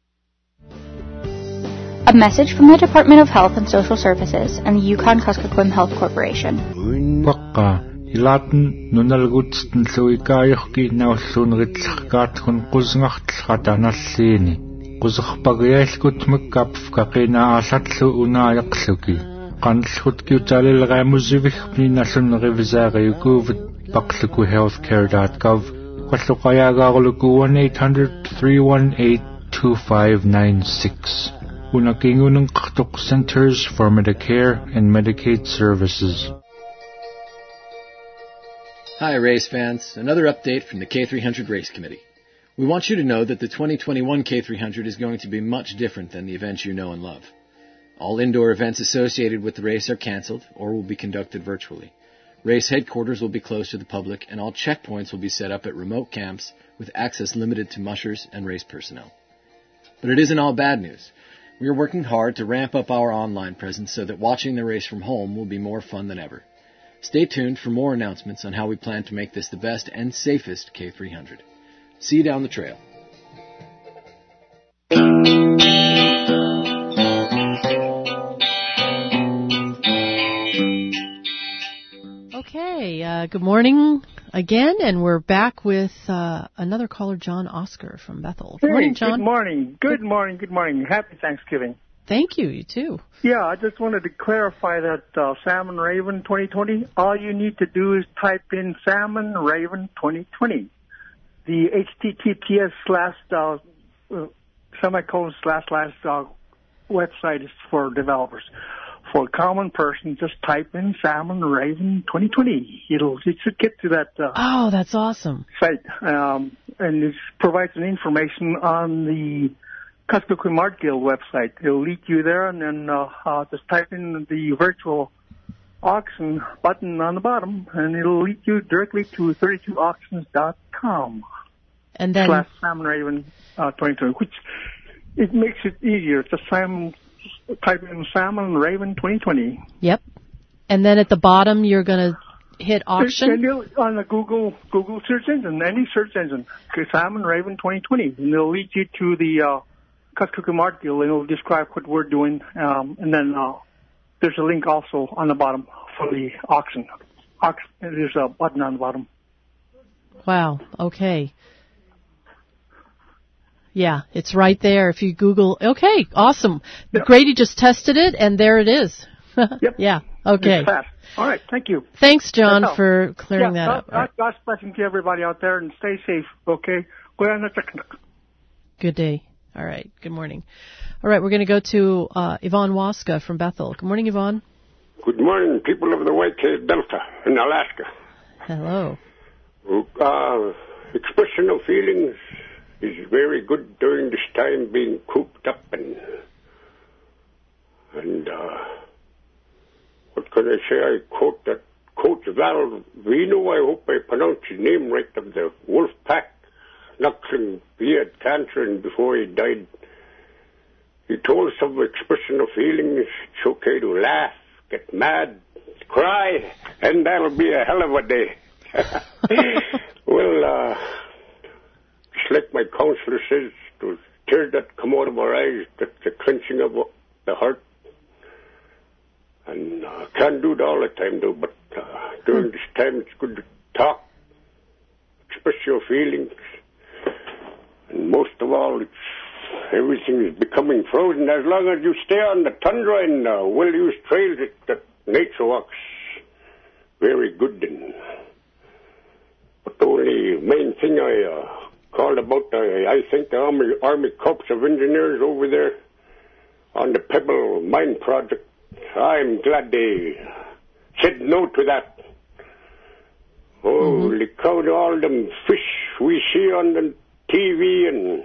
Speaker 14: A message from the Department of Health and Social Services and the Yukon-Kuskokwim Health Corporation.
Speaker 15: Илаатан нуналгутстэн луикаайорки науллуунеритсаркаатгун qusngartlqataналлиини qusерпагиалгут маккапф кақинааллатлу унааяқлуки qanallgut kiutalileramusivigni nallunnerivisaaриукууват paqluku healthcare dot gov qalluqayaagaaruluku one eight hundred three one eight two five nine six unakingunengqartuq Centers for Medicare and Medicaid Services.
Speaker 12: Hi, race fans. Another update from the K three hundred Race Committee. We want you to know that the twenty twenty-one K three hundred is going to be much different than the events you know and love. All indoor events associated with the race are canceled or will be conducted virtually. Race headquarters will be closed to the public, and all checkpoints will be set up at remote camps with access limited to mushers and race personnel. But it isn't all bad news. We are working hard to ramp up our online presence so that watching the race from home will be more fun than ever. Stay tuned for more announcements on how we plan to make this the best and safest K three hundred. See you down the trail.
Speaker 3: Okay, uh, good morning again, and we're back with uh, another caller, John Oscar from Bethel. Good
Speaker 22: hey,
Speaker 3: morning, John.
Speaker 22: Good morning. Good morning. Good morning. Happy Thanksgiving.
Speaker 3: Thank you. You too.
Speaker 22: Yeah, I just wanted to clarify that uh, Salmon Raven twenty twenty. All you need to do is type in Salmon Raven twenty twenty. The H T T P S slash uh, semicolon slash slash uh, website is for developers. For a common person, just type in Salmon Raven twenty twenty. It'll it should get to that. Uh,
Speaker 3: oh, that's awesome.
Speaker 22: Site, um, and it provides an information on the Kuskokwim Art Guild website. It'll lead you there, and then uh, uh, just type in the virtual auction button on the bottom, and it'll lead you directly to thirty-two auctions dot com.
Speaker 3: And then
Speaker 22: slash Salmon Raven uh, twenty twenty, which it makes it easier. Just salmon, type in Salmon Raven twenty twenty.
Speaker 3: Yep. And then at the bottom, you're going to hit auction.
Speaker 22: And you'll- on the Google Google search engine, any search engine, okay, Salmon Raven twenty twenty, and it'll lead you to the uh, Kuskokwim art deal, and it'll describe what we're doing. Um, and then uh, there's a link also on the bottom for the auction. auction. There's a button on the bottom.
Speaker 3: Wow. Okay. Yeah, it's right there. If you Google, okay, awesome.
Speaker 22: Yep.
Speaker 3: Grady just tested it, and there it is.
Speaker 22: Yep.
Speaker 3: Yeah. Okay.
Speaker 22: It's fast. All right. Thank you.
Speaker 3: Thanks, John,
Speaker 22: That's all.
Speaker 3: for clearing
Speaker 22: yeah,
Speaker 3: that
Speaker 22: God,
Speaker 3: up. All right.
Speaker 22: God's blessing to everybody out there, and stay safe. Okay.
Speaker 3: Good day. All right. Good morning. All right. We're going to go to uh, Yvonne Waska from Bethel. Good morning, Yvonne.
Speaker 2: Good morning, people of the Y K Delta in Alaska.
Speaker 3: Hello.
Speaker 2: Uh, expression of feelings is very good during this time, being cooped up and and uh, what can I say? I quote that Coach Val Vino. I hope I pronounce his name right, of the Wolf Pack. Knuckling, he had cancer, and before he died, he told us of expression of feelings. It's okay to laugh, get mad, cry, and that'll be a hell of a day. Well, uh, just like my counselor says, those tears that come out of our eyes, that's the clenching of the heart. And uh, can't do it all the time, though, but uh, during this time it's good to talk, express your feelings. And most of all, it's, everything is becoming frozen. As long as you stay on the tundra and uh, well-used trails, it, that nature walks very good. And, but the only main thing I uh, called about, I, I think the Army, Army Corps of Engineers over there on the Pebble Mine Project, I'm glad they said no to that. Holy mm-hmm. cow, all them fish we see on the T V and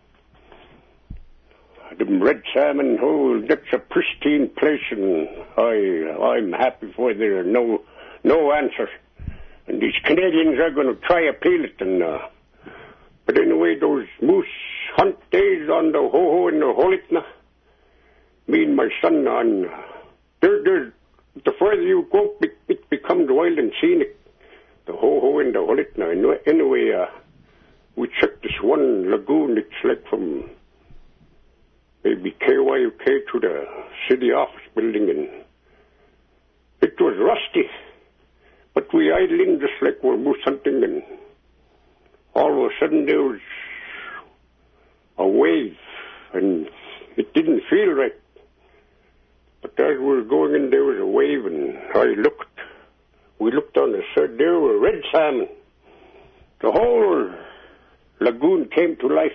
Speaker 2: them red salmon, oh, that's a pristine place, and I, I'm happy for there. No, no answer. And these Canadians are going to try appeal it. And uh, but anyway, those moose hunt days on the Ho-Ho and the Holitna, me and my son on, there, there, the further you go, it, it becomes wild and scenic. The Ho-Ho and the Holitna. Anyway, anyway uh, we checked this one lagoon. It's like from maybe K Y U K to the city office building, and it was rusty. But we idled in just like we're moose hunting, and all of a sudden there was a wave, and it didn't feel right. But as we were going in, there was a wave, and I looked. We looked on the side, there were red salmon. The whole lagoon came to life.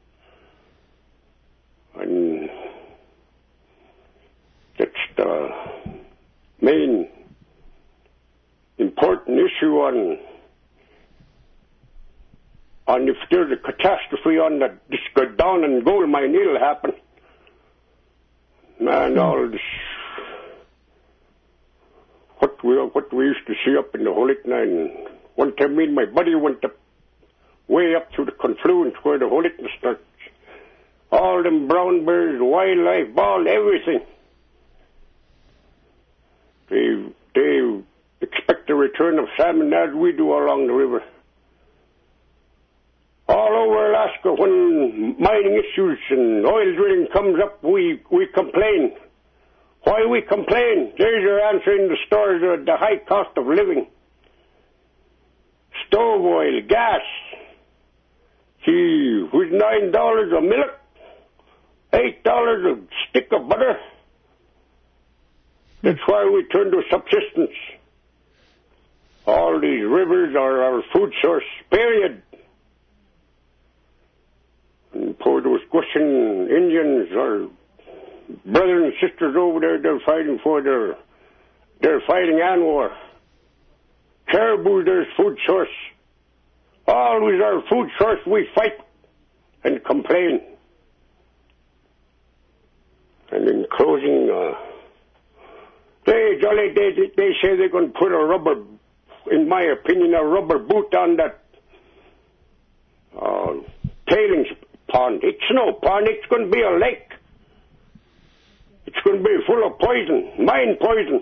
Speaker 2: And that's the main important issue on on if there's a catastrophe on that this go down and gold mine, it'll happen. Man, all this what we what we used to see up in the Holitna, and one time me and my buddy went up way up to the confluence where the Holitna starts. All them brown bears, wildlife, ball, everything. They they expect the return of salmon as we do along the river. All over Alaska, when mining issues and oil drilling comes up, we, we complain. Why we complain? There's your answer in the stores of the high cost of living. Stove oil, gas. See, with nine dollars a milk, eight dollars a stick of butter. That's why we turn to subsistence. All these rivers are our food source, period. And poor those Gushan Indians, our brothers and sisters over there, they're fighting for their, they're fighting Anwar. Caribou, their food source. Always our food source, we fight and complain. And in closing, uh, they, jolly, they, they say they're going to put a rubber, in my opinion, a rubber boot on that uh, tailings pond. It's no pond, it's going to be a lake. It's going to be full of poison, mine poison.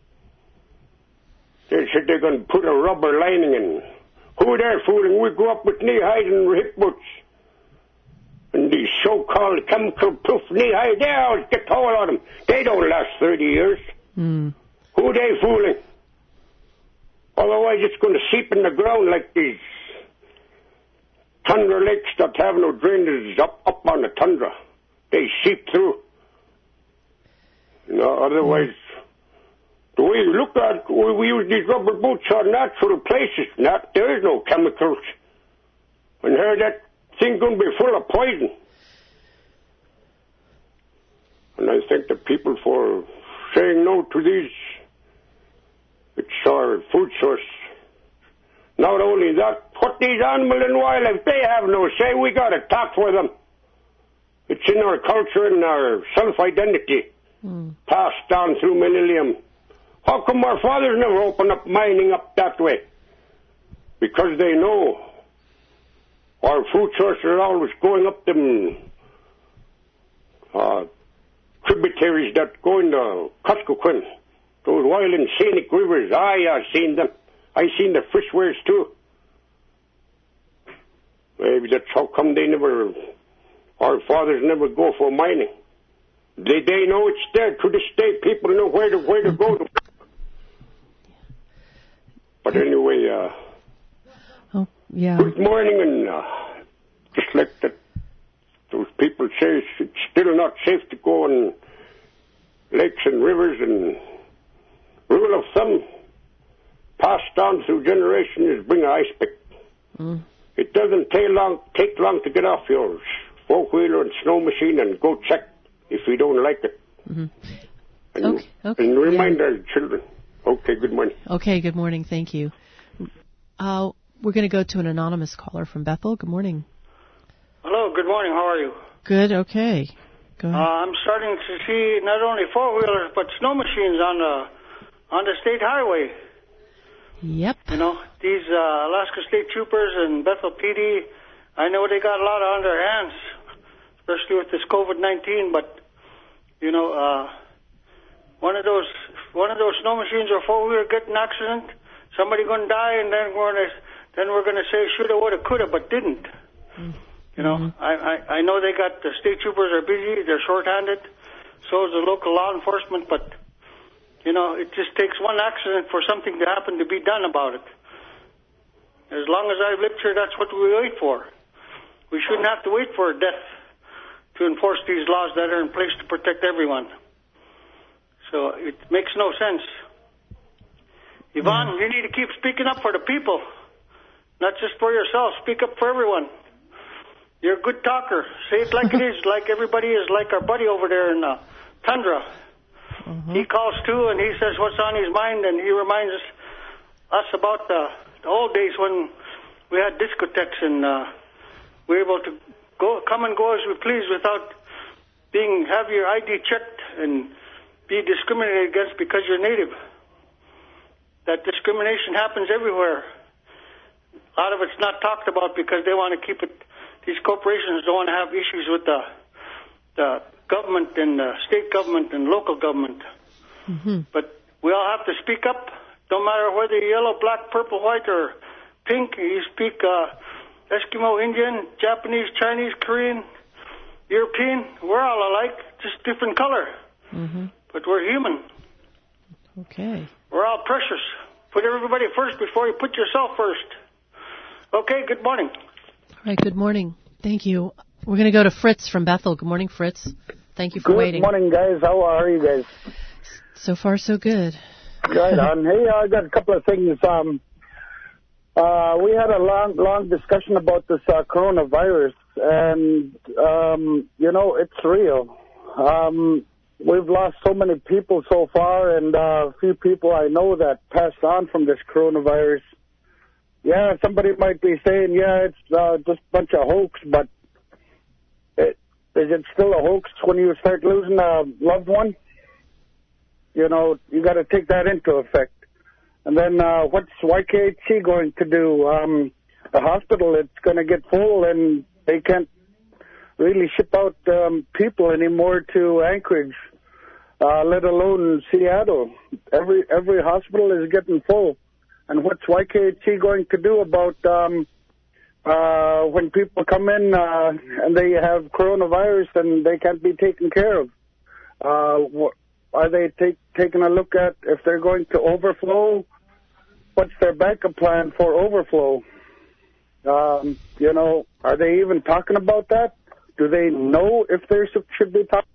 Speaker 2: They said they're going to put a rubber lining in. Who they're fooling? We go up with knee-high and hip boots. And these so-called chemical-proof knee-high, they always get hold of them. They don't last thirty years.
Speaker 3: Mm.
Speaker 2: Who they fooling? Otherwise, it's going to seep in the ground like these tundra lakes that have no drainage up, up on the tundra. They seep through. You know, otherwise, the way you look at it, we, we use these rubber boots on natural places. Not, there is no chemicals. And here that thing's going to be full of poison. And I think the people for saying no to these, it's our food source. Not only that, what these animal and wildlife, they have no say. We got to talk for them. It's in our culture and our self-identity, mm. passed down through millennium. How come our fathers never opened up mining up that way? Because they know our food sources are always going up them uh, tributaries that go into Kuskokwim, those wild and scenic rivers. I have seen them. I seen the fish weirs too. Maybe that's how come they never, our fathers never go for mining. They they know it's there to this day. People know where to where to go to. But anyway, uh,
Speaker 3: oh yeah.
Speaker 2: Good morning, and uh, just like that, those people say it's still not safe to go on lakes and rivers, and rule of thumb passed down through generations is bring an ice pick. Mm. It doesn't take long take long to get off your four-wheeler and snow machine and go check if you don't like it.
Speaker 3: Mm-hmm.
Speaker 2: And,
Speaker 3: okay, okay.
Speaker 2: and remind
Speaker 3: yeah.
Speaker 2: our children. Okay, good morning.
Speaker 3: Okay, good morning. Thank you. Uh, we're going to go to an anonymous caller from Bethel. Good morning.
Speaker 17: Hello, good morning. How are you?
Speaker 3: Good, okay. Go ahead.
Speaker 17: Uh, I'm starting to see not only four-wheelers, but snow machines on the, on the state highway.
Speaker 3: Yep.
Speaker 17: You know, these uh, Alaska State Troopers and Bethel P D, I know they got a lot on their hands, especially with this COVID nineteen, but, you know, uh, one of those one of those snow machines or four-wheeler get an accident, somebody going to die, and then we're gonna, then we're going to say shoulda, woulda, coulda, but didn't. Mm-hmm. You know, mm-hmm. I, I, I know they got, the state troopers are busy, they're short-handed, so is the local law enforcement, but, you know, it just takes one accident for something to happen to be done about it. As long as I've lived here, that's what we wait for. We shouldn't have to wait for a death to enforce these laws that are in place to protect everyone. So it makes no sense. Yvonne, you need to keep speaking up for the people, not just for yourself. Speak up for everyone. You're a good talker. Say it like it is, like everybody is, like our buddy over there in uh, Tundra. Mm-hmm. He calls too, and he says what's on his mind, and he reminds us, us about the, the old days when we had discotheques and uh, we were able to go, come and go as we please without being have your I D checked and be discriminated against because you're native. That discrimination happens everywhere. A lot of it's not talked about because they want to keep it. These corporations don't want to have issues with the the government and the state government and local government. Mm-hmm. But we all have to speak up. Don't matter whether you're yellow, black, purple, white, or pink. You speak uh, Eskimo, Indian, Japanese, Chinese, Korean, European. We're all alike, just different color. Mm-hmm. But we're human.
Speaker 3: Okay.
Speaker 17: We're all precious. Put everybody first before you put yourself first. Okay, good morning.
Speaker 3: All right, good morning. Thank you. We're going to go to Fritz from Bethel. Good morning, Fritz. Thank you for
Speaker 4: good
Speaker 3: waiting.
Speaker 4: Good morning, guys. How are you guys?
Speaker 3: So far, so good.
Speaker 4: Right on. Hey, I got a couple of things. Um, uh, we had a long, long discussion about this uh, coronavirus, and, um, you know, it's real. Um, we've lost so many people so far, and uh, a few people I know that passed on from this coronavirus. Yeah, somebody might be saying, yeah, it's uh, just a bunch of hoax, but it, is it still a hoax when you start losing a loved one? You know, you got to take that into effect. And then uh, what's Y K H C going to do? Um, the hospital, it's going to get full, and they can't really ship out um, people anymore to Anchorage, uh, let alone Seattle. Every every hospital is getting full. And what's Y K H C going to do about um, uh, when people come in uh, and they have coronavirus and they can't be taken care of? Uh, what, are they take, taking a look at if they're going to overflow? What's their backup plan for overflow? Um, you know, are they even talking about that? Do they know if they should be talking?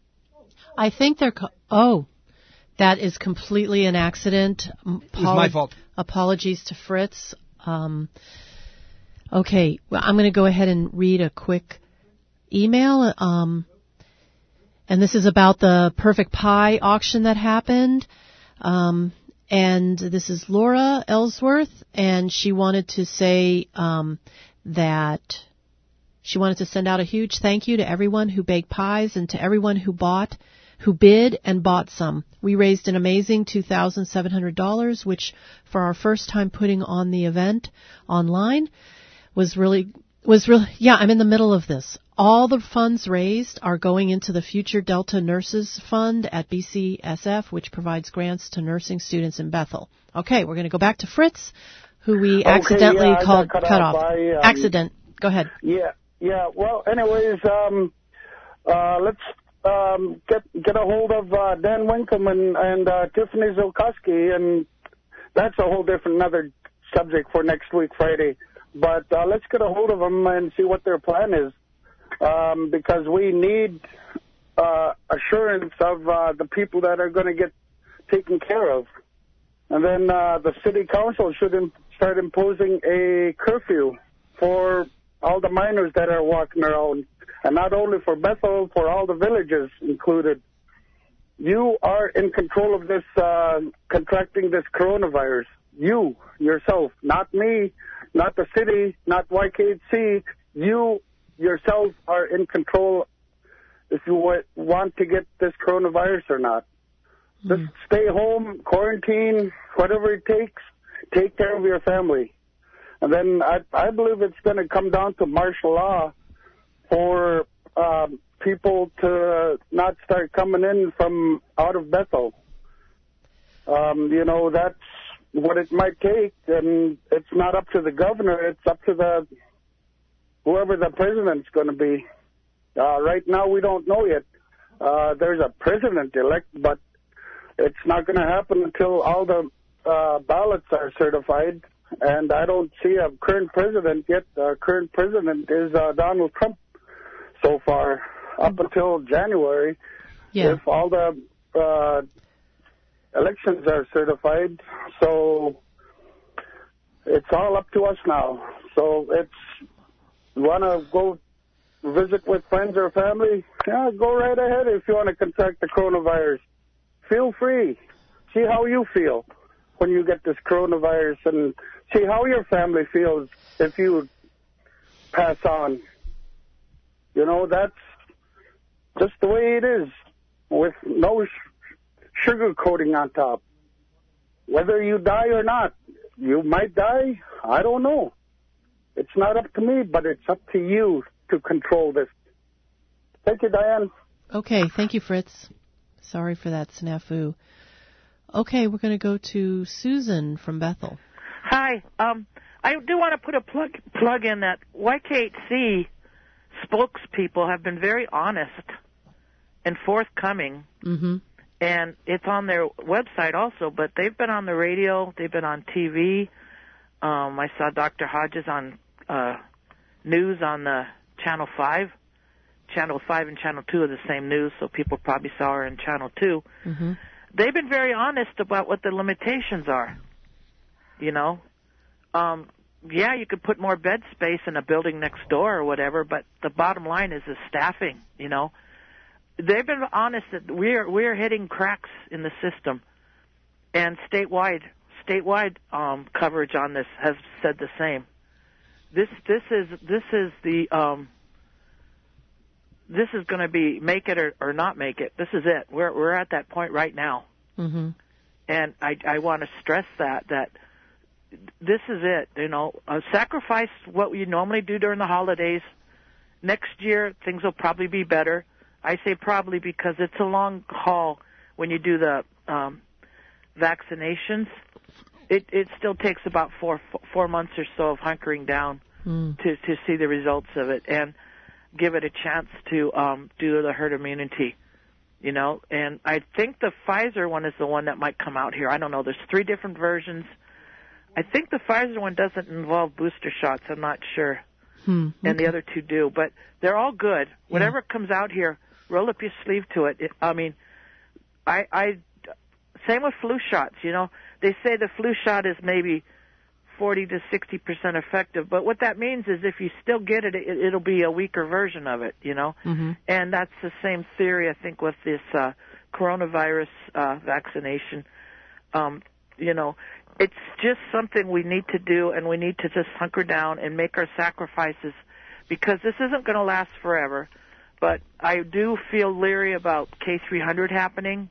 Speaker 3: I think they're... Co- oh, that is completely an accident. Apolo-
Speaker 5: it was my fault.
Speaker 3: Apologies to Fritz. Um, okay, well, I'm going to go ahead and read a quick email. Um, and this is about the Perfect Pie auction that happened. Um, and this is Laura Ellsworth, and she wanted to say um, that... She wanted to send out a huge thank you to everyone who baked pies and to everyone who bought, who bid and bought some. We raised an amazing two thousand seven hundred dollars, which for our first time putting on the event online was really, was really, yeah, I'm in the middle of this. All the funds raised are going into the Future Delta Nurses Fund at B C S F, which provides grants to nursing students in Bethel. Okay, we're going to go back to Fritz, who we
Speaker 4: okay,
Speaker 3: accidentally
Speaker 4: yeah,
Speaker 3: called
Speaker 4: cut,
Speaker 3: cut off.
Speaker 4: off. I, um,
Speaker 3: Accident. Go ahead.
Speaker 4: Yeah. Yeah, well, anyways, um, uh, let's um, get get a hold of uh, Dan Winkleman and uh, Tiffany Zolkowski, and that's a whole different another subject for next week, Friday. But uh, let's get a hold of them and see what their plan is, um, because we need uh, assurance of uh, the people that are going to get taken care of. And then uh, the city council should im- start imposing a curfew for all the minors that are walking around, and not only for Bethel, for all the villages included. You are in control of this, uh, contracting this coronavirus. You, yourself, not me, not the city, not Y K H C. You, yourself, are in control if you w- want to get this coronavirus or not. Mm. Just stay home, quarantine, whatever it takes. Take care of your family. And then I, I believe it's going to come down to martial law for um, people to not start coming in from out of Bethel. Um, you know, that's what it might take, and it's not up to the governor. It's up to the whoever the president's going to be. Uh, right now, we don't know yet. Uh, there's a president elect, but it's not going to happen until all the uh, ballots are certified. And I don't see a current president yet. The current president is uh, Donald Trump so far, up until January.
Speaker 3: Yeah.
Speaker 4: If all the uh, elections are certified. So it's all up to us now. So it's, you want to go visit with friends or family? Yeah, go right ahead if you want to contract the coronavirus. Feel free. See how you feel when you get this coronavirus, and see how your family feels if you pass on. You know, that's just the way it is, with no sh- sugar coating on top. Whether you die or not, you might die, I don't know. It's not up to me, but it's up to you to control this. Thank you, Diane.
Speaker 3: Okay, thank you, Fritz. Sorry for that snafu. Okay, we're going to go to Susan from Bethel.
Speaker 6: Hi. Um, I do want to put a plug plug in that Y K H C spokespeople have been very honest and forthcoming,
Speaker 3: mm-hmm.
Speaker 6: and it's on their website also, but they've been on the radio, they've been on T V. Um, I saw Doctor Hodges on uh, news on the Channel five. Channel five and Channel two are the same news, so people probably saw her in Channel two.
Speaker 3: Mm-hmm.
Speaker 6: They've been very honest about what the limitations are, you know. Um, yeah, you could put more bed space in a building next door or whatever, but the bottom line is the staffing, you know. They've been honest that we're we're hitting cracks in the system, and statewide statewide um, coverage on this has said the same. This this is this is the um, this is going to be make it or, or not make it. This is it. We're we're at that point right now,
Speaker 3: mm-hmm.
Speaker 6: and I I want to stress that that this is it. You know, uh, sacrifice what you normally do during the holidays. Next year, things will probably be better. I say probably because it's a long haul when you do the um, vaccinations. It, it still takes about four four months or so of hunkering down mm. to, to see the results of it and give it a chance to um, do the herd immunity. You know, and I think the Pfizer one is the one that might come out here. I don't know. There's three different versions. I think the Pfizer one doesn't involve booster shots. I'm not sure.
Speaker 3: Hmm, okay.
Speaker 6: And the other two do. But they're all good. Yeah. Whatever comes out here, roll up your sleeve to it. it I mean, I, I, same with flu shots, you know. They say the flu shot is maybe forty to sixty percent effective. But what that means is if you still get it, it it'll be a weaker version of it, you know.
Speaker 3: Mm-hmm.
Speaker 6: And that's the same theory, I think, with this uh, coronavirus uh, vaccination. Um, you know, it's just something we need to do, and we need to just hunker down and make our sacrifices because this isn't going to last forever. But I do feel leery about K three hundred happening.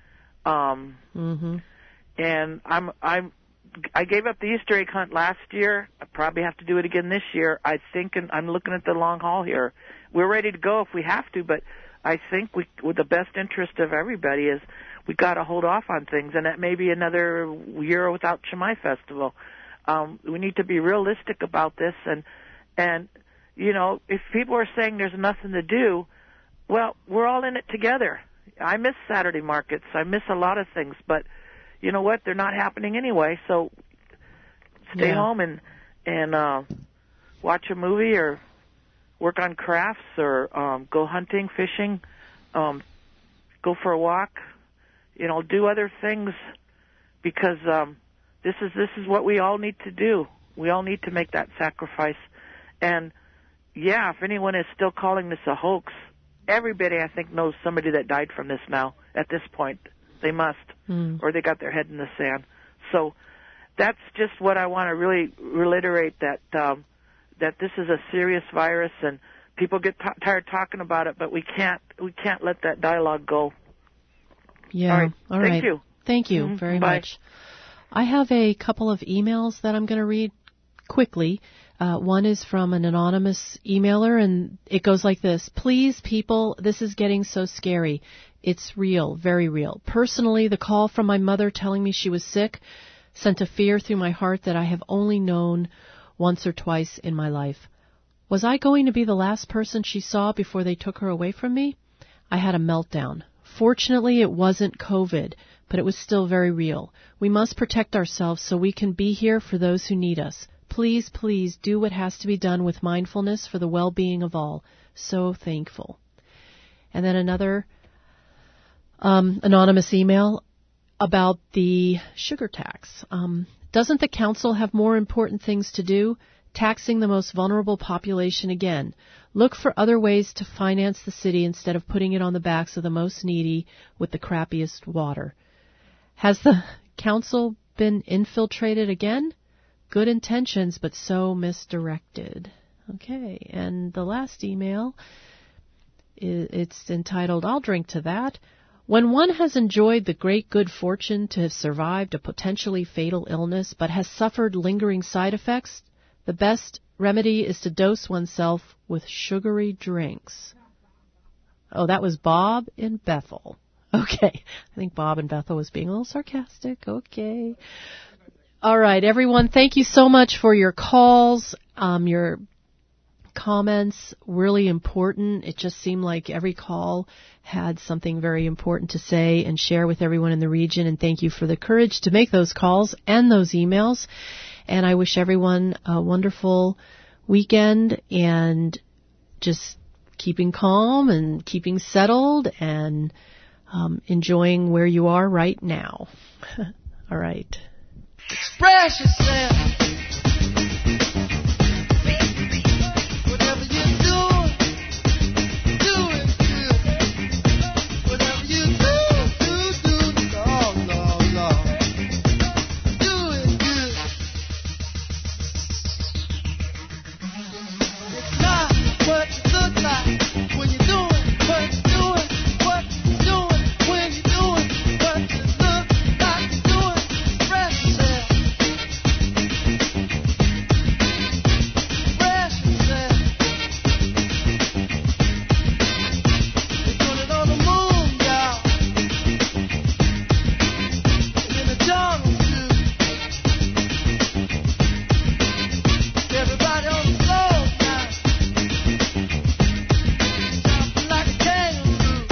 Speaker 6: Um,
Speaker 3: mm-hmm.
Speaker 6: And I'm, I'm, I gave up the Easter egg hunt last year. I probably have to do it again this year. I think, and I'm looking at the long haul here. We're ready to go if we have to, but I think we, with the best interest of everybody is we got to hold off on things, and that may be another year without Shamai Festival. Um, we need to be realistic about this, and and you know, if people are saying there's nothing to do, well, we're all in it together. I miss Saturday markets. I miss a lot of things, but you know what? They're not happening anyway, so stay
Speaker 3: yeah.
Speaker 6: home and and uh, watch a movie or work on crafts or um, go hunting, fishing, um, go for a walk. You know, do other things because um, this is this is what we all need to do. We all need to make that sacrifice. And yeah, if anyone is still calling this a hoax, everybody I think knows somebody that died from this now. At this point, they must,
Speaker 3: mm.
Speaker 6: or they got their head in the sand. So that's just what I want to really reiterate that um, that this is a serious virus, and people get t- tired talking about it, but we can't we can't let that dialogue go.
Speaker 3: Yeah.
Speaker 6: All right.
Speaker 3: All
Speaker 6: Thank
Speaker 3: right.
Speaker 6: you.
Speaker 3: Thank you
Speaker 6: Mm-hmm.
Speaker 3: very
Speaker 6: Bye.
Speaker 3: much. I have a couple of emails that I'm going to read quickly. Uh, one is from an anonymous emailer, and it goes like this. Please, people, this is getting so scary. It's real, very real. Personally, the call from my mother telling me she was sick sent a fear through my heart that I have only known once or twice in my life. Was I going to be the last person she saw before they took her away from me? I had a meltdown. Fortunately, it wasn't COVID, but it was still very real. We must protect ourselves so we can be here for those who need us. Please, please do what has to be done with mindfulness for the well-being of all. So thankful. And then another um, anonymous email about the sugar tax. Um, doesn't the council have more important things to do? Taxing the most vulnerable population again. Look for other ways to finance the city instead of putting it on the backs of the most needy with the crappiest water. Has the council been infiltrated again? Good intentions, but so misdirected. Okay, and the last email, it's entitled, I'll drink to that. When one has enjoyed the great good fortune to have survived a potentially fatal illness but has suffered lingering side effects, the best remedy is to dose oneself with sugary drinks. Oh, that was Bob in Bethel. Okay, I think Bob in Bethel was being a little sarcastic. Okay. All right, everyone, thank you so much for your calls, um, your comments, really important. It just seemed like every call had something very important to say and share with everyone in the region, and thank you for the courage to make those calls and those emails. And I wish everyone a wonderful weekend and just keeping calm and keeping settled and um, enjoying where you are right now. All right.
Speaker 7: Express yourself.